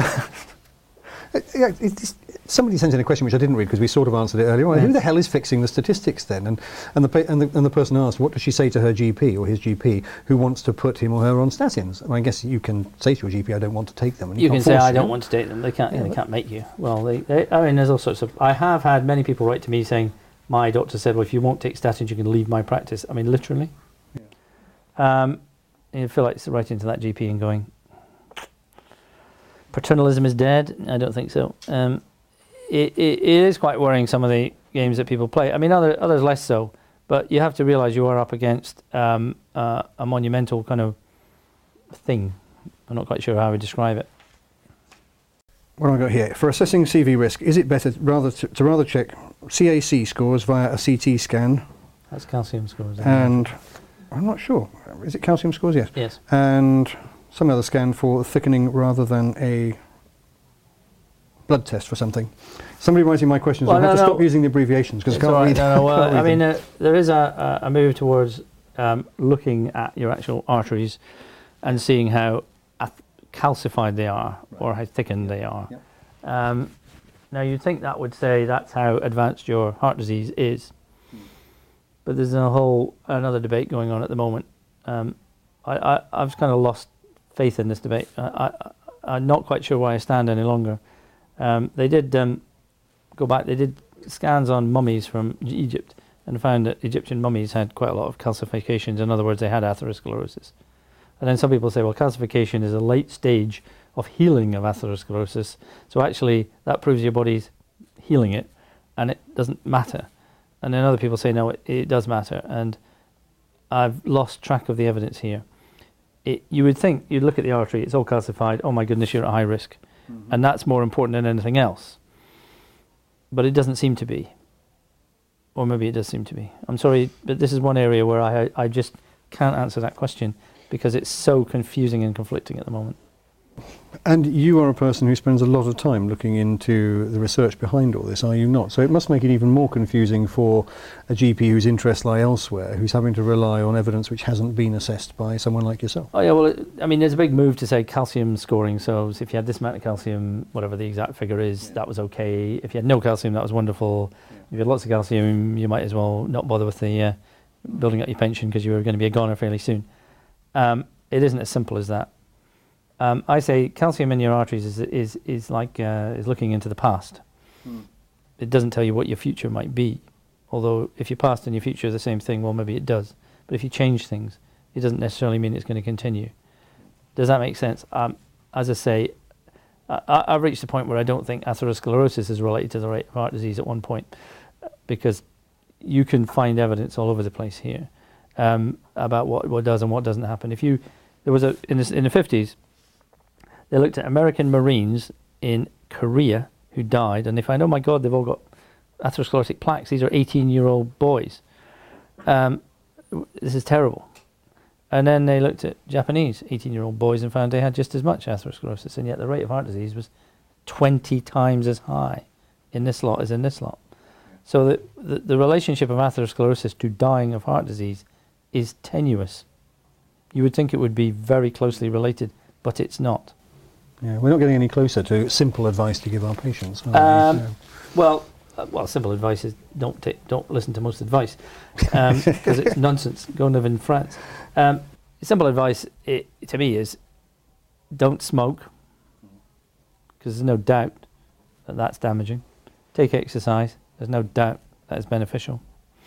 Somebody sent in a question which I didn't read because we sort of answered it earlier on. Yes. Who the hell is fixing the statistics then? And the person asked, what does she say to her GP or his GP who wants to put him or her on statins? And I guess you can say to your GP, I don't want to take them. And you can say, I don't want to take them. They can't make you. Well, there's all sorts of. I have had many people write to me saying, my doctor said, well, if you won't take statins, you can leave my practice. I mean, literally. Yeah. You feel like writing to that GP and going, paternalism is dead. I don't think so. It is quite worrying, some of the games that people play. I mean, others less so. But you have to realise you are up against a monumental kind of thing. I'm not quite sure how I would describe it. What have I got here? For assessing CV risk, is it better to rather check CAC scores via a CT scan? That's calcium scores. And I'm not sure. Is it calcium scores? Yes. Yes. And some other scan for thickening rather than a blood test for something. Somebody writing my questions. Well, I have to stop using the abbreviations because I can't read. Well, I mean, there is a move towards looking at your actual arteries and seeing how calcified they are, or how thickened they are. Now, you'd think that would say that's how advanced your heart disease is, but there's another debate going on at the moment. I've kind of lost faith in this debate. I'm not quite sure where I stand any longer. They did go back. They did scans on mummies from Egypt and found that Egyptian mummies had quite a lot of calcifications. In other words, they had atherosclerosis. And then some people say, well, calcification is a late stage of healing of atherosclerosis. So actually, that proves your body's healing it, and it doesn't matter. And then other people say, no, it does matter. And I've lost track of the evidence here. You would think, you'd look at the artery, it's all calcified, oh my goodness, you're at high risk. Mm-hmm. And that's more important than anything else. But it doesn't seem to be. Or maybe it does seem to be. I'm sorry, but this is one area where I just can't answer that question because it's so confusing and conflicting at the moment. And you are a person who spends a lot of time looking into the research behind all this, are you not? So it must make it even more confusing for a GP whose interests lie elsewhere, who's having to rely on evidence which hasn't been assessed by someone like yourself. Oh yeah, well, I mean, there's a big move to say calcium scoring. So if you had this amount of calcium, whatever the exact figure is, that was okay. If you had no calcium, that was wonderful. If you had lots of calcium, you might as well not bother with the building up your pension because you were going to be a goner fairly soon. It isn't as simple as that. I say calcium in your arteries is like looking into the past. It doesn't tell you what your future might be. Although if your past and your future are the same thing, well, maybe it does. But if you change things, it doesn't necessarily mean it's going to continue. Does that make sense? As I say, I've reached a point where I don't think atherosclerosis is related to the rate of heart disease at one point, because you can find evidence all over the place here about what does and what doesn't happen. There was in the 50s. They looked at American Marines in Korea who died, and they found, oh my God, they've all got atherosclerotic plaques. These are 18-year-old boys. This is terrible. And then they looked at Japanese 18-year-old boys and found they had just as much atherosclerosis, and yet the rate of heart disease was 20 times as high in this lot as in this lot. So the relationship of atherosclerosis to dying of heart disease is tenuous. You would think it would be very closely related, but it's not. Yeah, we're not getting any closer to simple advice to give our patients. Well, simple advice is don't listen to most advice because it's nonsense. Go and live in France. Simple advice to me is don't smoke because there's no doubt that that's damaging. Take exercise. There's no doubt that is beneficial.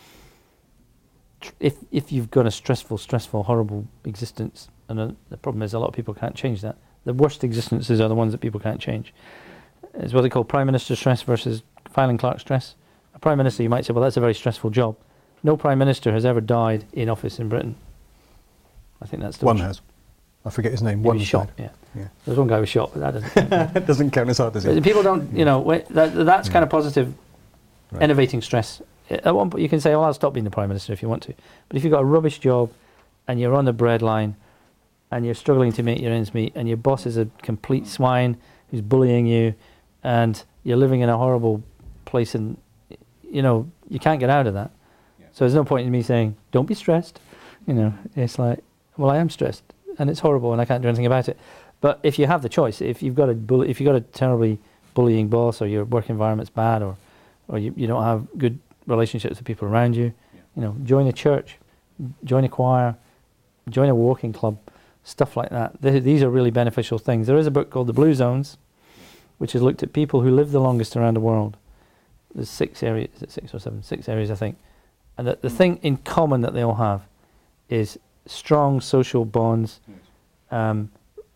If you've got a stressful, horrible existence, and the problem is a lot of people can't change that. The worst existences are the ones that people can't change. It's what they call Prime Minister stress versus filing clerk stress. A Prime Minister, you might say, well, that's a very stressful job. No Prime Minister has ever died in office in Britain. I think that's one has. I forget his name. One was shot. Yeah. There's one guy who was shot, but that doesn't count. It doesn't count as heart disease. People don't, that's kind of positive, right. Innovating stress. At one point, you can say, well, I'll stop being the Prime Minister if you want to. But if you've got a rubbish job and you're on the breadline and you're struggling to make your ends meet and your boss is a complete swine who's bullying you and you're living in a horrible place and, you can't get out of that. Yeah. So there's no point in me saying, don't be stressed. It's like, well, I am stressed and it's horrible and I can't do anything about it. But if you have the choice, if you've got a terribly bullying boss or your work environment's bad or you don't have good relationships with people around you, join a church, join a choir, join a walking club, stuff like that. These are really beneficial things. There is a book called The Blue Zones, which has looked at people who live the longest around the world. There's 6 areas, is it 6 or 7? 6 areas, I think. And the thing in common that they all have is strong social bonds,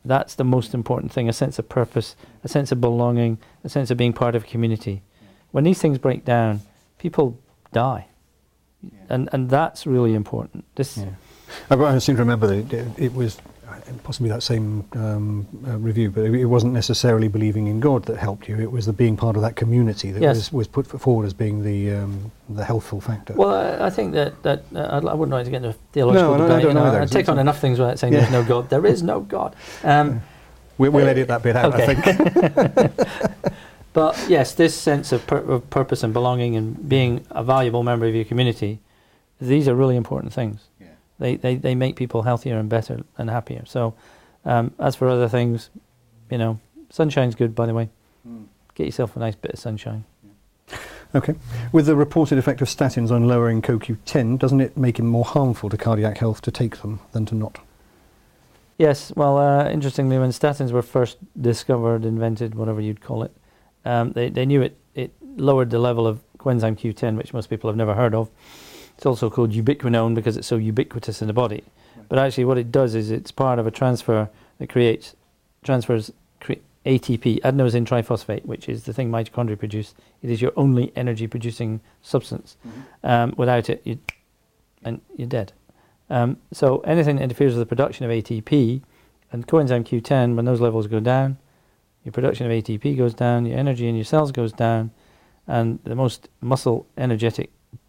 That's the most important thing, a sense of purpose, a sense of belonging, a sense of being part of a community. When these things break down, people die. And that's really important. I seem to remember that it was possibly that same review, but it wasn't necessarily believing in God that helped you. It was the being part of that community that was put forward as being the healthful factor. Well, I think that I wouldn't like to get into a theological debate. I don't know either. I take on enough things without saying there's no God. There is no God. We'll edit that bit out, okay. I think. But yes, this sense of purpose and belonging and being a valuable member of your community, these are really important things. Yeah. They make people healthier and better and happier. So as for other things, sunshine's good, by the way. Get yourself a nice bit of sunshine. Yeah. Okay. With the reported effect of statins on lowering CoQ10, doesn't it make it more harmful to cardiac health to take them than to not? Yes. Well, interestingly, when statins were first discovered, invented, whatever you'd call it, they knew it lowered the level of coenzyme Q10, which most people have never heard of. It's also called ubiquinone because it's so ubiquitous in the body. Right. But actually what it does is it's part of a transfer that transfers ATP, adenosine triphosphate, which is the thing mitochondria produce. It is your only energy producing substance. Mm-hmm. Without it, you're dead. So anything that interferes with the production of ATP and coenzyme Q10, when those levels go down, your production of ATP goes down, your energy in your cells goes down, and the most energetic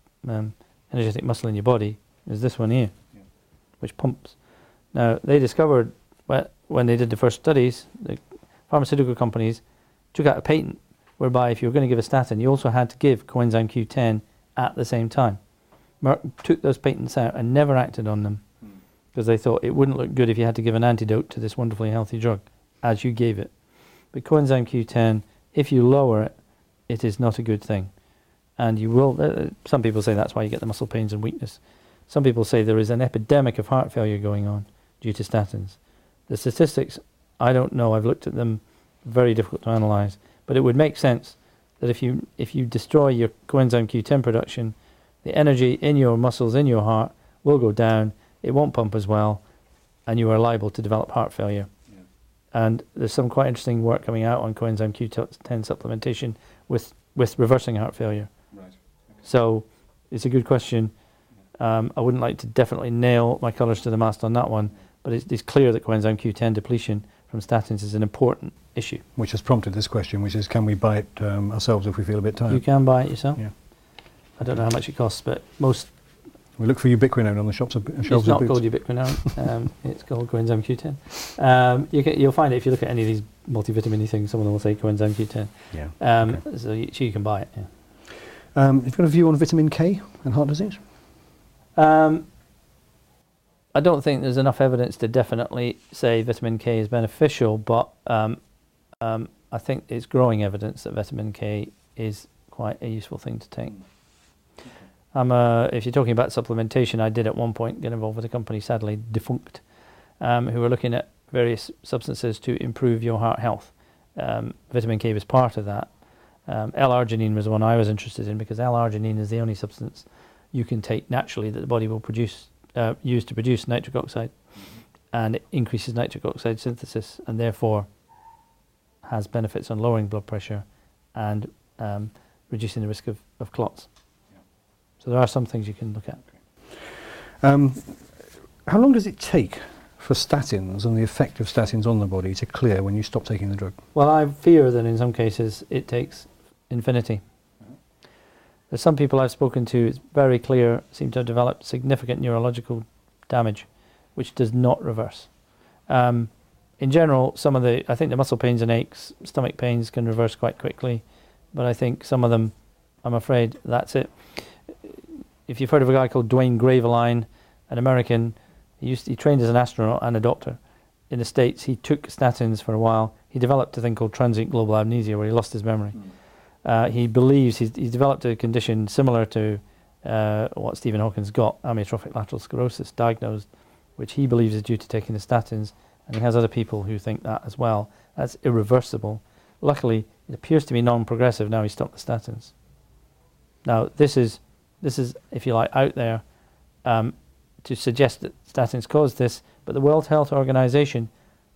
muscle in your body is this one here, which pumps. Now, they discovered when they did the first studies, the pharmaceutical companies took out a patent whereby if you were going to give a statin, you also had to give coenzyme Q10 at the same time. Merck took those patents out and never acted on them because they thought it wouldn't look good if you had to give an antidote to this wonderfully healthy drug as you gave it. But coenzyme Q10, if you lower it, it is not a good thing. And you will, some people say that's why you get the muscle pains and weakness. Some people say there is an epidemic of heart failure going on due to statins. The statistics, I don't know, I've looked at them, very difficult to analyse, but it would make sense that if you destroy your coenzyme Q10 production, the energy in your muscles, in your heart, will go down, it won't pump as well, and you are liable to develop heart failure. And there's some quite interesting work coming out on coenzyme Q10 supplementation with reversing heart failure. Right. Okay. So it's a good question. I wouldn't like to definitely nail my colours to the mast on that one, but it's clear that coenzyme Q10 depletion from statins is an important issue. Which has prompted this question, which is, can we buy it ourselves if we feel a bit tired? You can buy it yourself. Yeah. I don't know how much it costs, but most... We look for ubiquinone on the shelves of boots. It's not called ubiquinone. It's called coenzyme Q10. You'll find it if you look at any of these multivitamin things. Some of them will say coenzyme Q10. Yeah. Okay. So you can buy it. Yeah. You've got a view on vitamin K and heart disease? I don't think there's enough evidence to definitely say vitamin K is beneficial, but I think it's growing evidence that vitamin K is quite a useful thing to take. If you're talking about supplementation, I did at one point get involved with a company, sadly defunct, who were looking at various substances to improve your heart health. Vitamin K was part of that. L-arginine was the one I was interested in because L-arginine is the only substance you can take naturally that the body will use to produce nitric oxide, and it increases nitric oxide synthesis and therefore has benefits on lowering blood pressure and reducing the risk of clots. So there are some things you can look at. How long does it take for statins and the effect of statins on the body to clear when you stop taking the drug? Well, I fear that in some cases it takes infinity. There's some people I've spoken to, it's very clear, seem to have developed significant neurological damage, which does not reverse. In general, I think the muscle pains and aches, stomach pains can reverse quite quickly, but I think some of them, I'm afraid, that's it. If you've heard of a guy called Dwayne Graveline, an American, he trained as an astronaut and a doctor in the States. He took statins for a while. He developed a thing called transient global amnesia, where he lost his memory. He believes he's developed a condition similar to what Stephen Hawking's got, amyotrophic lateral sclerosis, diagnosed, which he believes is due to taking the statins, and he has other people who think that as well. That's irreversible. Luckily, it appears to be non-progressive now he stopped the statins. Now, this is, if you like, out there to suggest that statins cause this, but the World Health Organization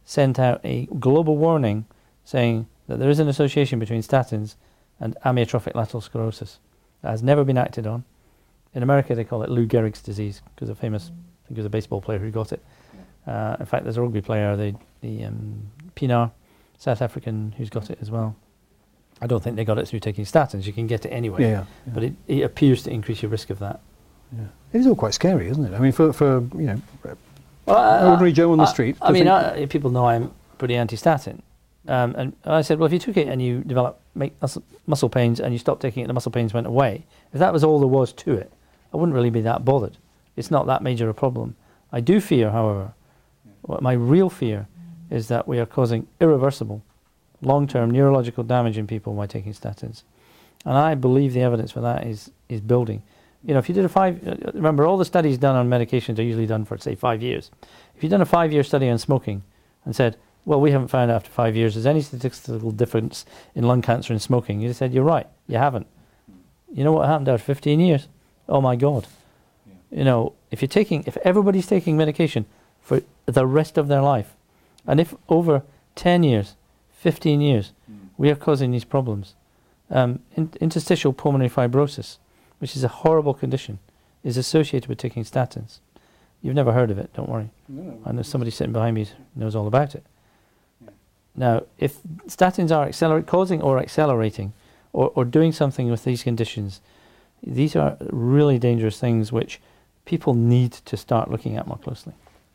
sent out a global warning saying that there is an association between statins and amyotrophic lateral sclerosis that has never been acted on. In America, they call it Lou Gehrig's disease because a famous, I think it was a baseball player who got it. In fact, there's a rugby player, the Pienaar, South African, who's got it as well. I don't think they got it through taking statins. You can get it anyway, but it appears to increase your risk of that. Yeah. It is all quite scary, isn't it? I mean, for ordinary Joe on the street. I mean, people know I'm pretty anti-statin. And I said, well, if you took it and you make muscle pains and you stopped taking it, the muscle pains went away. If that was all there was to it, I wouldn't really be that bothered. It's not that major a problem. I do fear, however, what my real fear is that we are causing irreversible, long-term neurological damage in people by taking statins. And I believe the evidence for that is building. You know, if you did remember all the studies done on medications are usually done for, say, 5 years. If you'd done a 5-year study on smoking and said, well, we haven't found after 5 years there's any statistical difference in lung cancer in smoking, you'd have said, you're right, you haven't. You know what happened after 15 years? Oh my God. You know, if everybody's taking medication for the rest of their life, and if over 10 years, 15 years, we are causing these problems, interstitial pulmonary fibrosis, which is a horrible condition, is associated with taking statins. You've never heard of it, don't worry. No. I know somebody sitting behind me knows all about it. Yeah. Now, if statins are causing or accelerating or doing something with these conditions, these are really dangerous things which people need to start looking at more closely.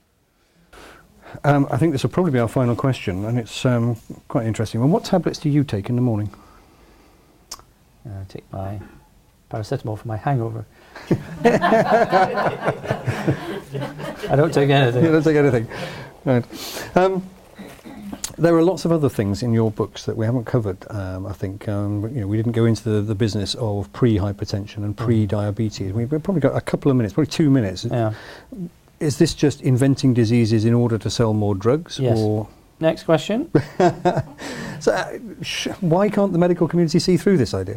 I think this will probably be our final question, and it's quite interesting. Well, what tablets do you take in the morning? I take my paracetamol for my hangover. I don't take anything. You don't take anything. Right. There are lots of other things in your books that we haven't covered. I think we didn't go into the business of pre-hypertension and pre-diabetes. We've probably got a couple of minutes, probably 2 minutes. Yeah. Is this just inventing diseases in order to sell more drugs? Yes. Or next question. So, why can't the medical community see through this idea?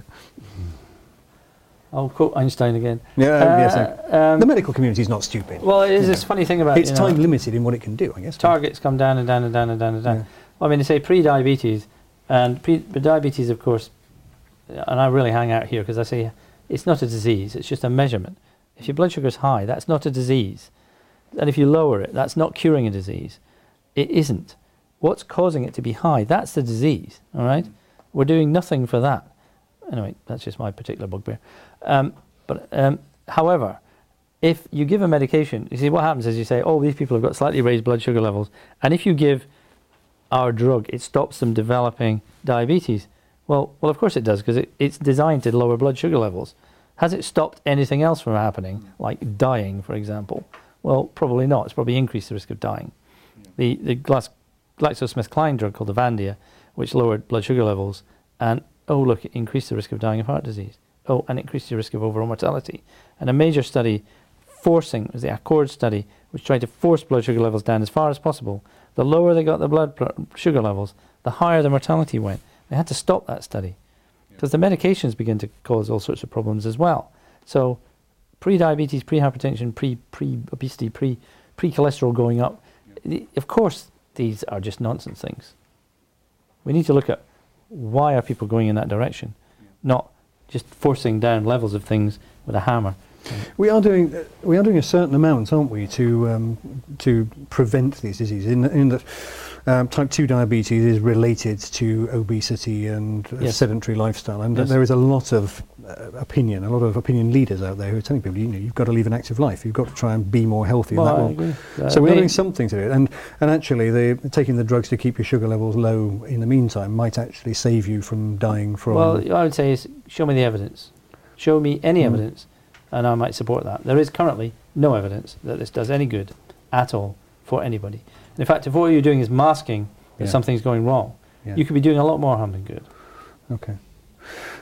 I'll quote Einstein again. Yes. The medical community is not stupid. Well, it is this funny thing about it's time limited in what it can do, I guess. Targets come down and down and down and down and down. Yeah. Well, I mean, they say pre-diabetes, and diabetes, of course, and I really hang out here because I say it's not a disease; it's just a measurement. If your blood sugar is high, that's not a disease, and if you lower it, that's not curing a disease. It isn't. What's causing it to be high? That's the disease. All right, we're doing nothing for that. Anyway, that's just my particular bugbear. However, if you give a medication, you see what happens is you say, oh, these people have got slightly raised blood sugar levels, and if you give our drug, it stops them developing diabetes. Well, of course it does, because it's designed to lower blood sugar levels. Has it stopped anything else from happening, like dying, for example? Well, probably not. It's probably increased the risk of dying. Yeah. The GlaxoSmithKline drug called Avandia, which lowered blood sugar levels, and oh, look, it increased the risk of dying of heart disease. Oh, and it increased the risk of overall mortality. And a major study was the Accord study, which tried to force blood sugar levels down as far as possible. The lower they got the blood sugar levels, the higher the mortality went. They had to stop that study because the medications begin to cause all sorts of problems as well. So pre-diabetes, pre-hypertension, pre-obesity, pre-cholesterol going up, of course these are just nonsense things. We need to look at why are people going in that direction, not just forcing down levels of things with a hammer. We are doing a certain amount, aren't we, to prevent these diseases. In that type 2 diabetes is related to obesity and sedentary lifestyle, and there is a lot of opinion leaders out there who are telling people, you've got to live an active life, you've got to try and be more healthy. Well, I agree. So we're doing something to do it, and actually taking the drugs to keep your sugar levels low in the meantime might actually save you from dying from... Well, I would say is show me the evidence. Show me any evidence, and I might support that. There is currently no evidence that this does any good at all for anybody. And in fact, if what you're doing is masking that something's going wrong, you could be doing a lot more harm than good. Okay.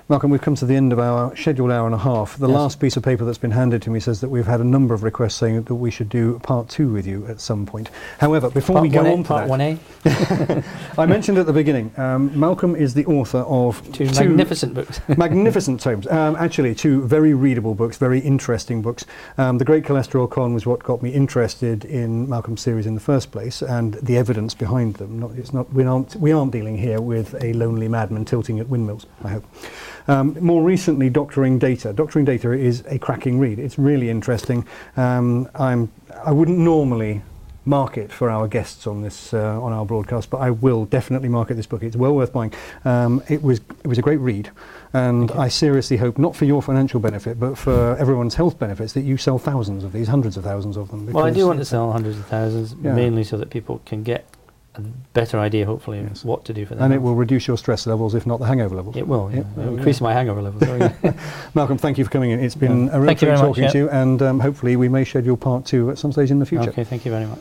Malcolm, we've come to the end of our scheduled hour and a half. The Yes. last piece of paper that's been handed to me says that we've had a number of requests saying that we should do part 2 with you at some point. However, before we go on to Part that, 1A, I mentioned at the beginning, Malcolm is the author of two magnificent books. magnificent tomes. Actually, 2 very readable books, very interesting books. The Great Cholesterol Con was what got me interested in Malcolm's series in the first place, and the evidence behind them. We aren't dealing here with a lonely madman tilting at windmills, I hope. More recently, Doctoring Data. Doctoring Data is a cracking read. It's really interesting. I wouldn't normally mark it for our guests on this on our broadcast, but I will definitely market this book. It's well worth buying. It was a great read, and I seriously hope, not for your financial benefit, but for everyone's health benefits, that you sell thousands of these, hundreds of thousands of them. Well, I do want to sell hundreds of thousands, Yeah. mainly so that people can get a better idea, hopefully, Yes. of what to do for them. And it will reduce your stress levels, if not the hangover levels. It will, yeah. Yep. It'll increase my hangover levels. Malcolm, thank you for coming in. It's been a real Thank you treat very much, talking to you, and hopefully we may schedule part 2 at some stage in the future. Okay, thank you very much.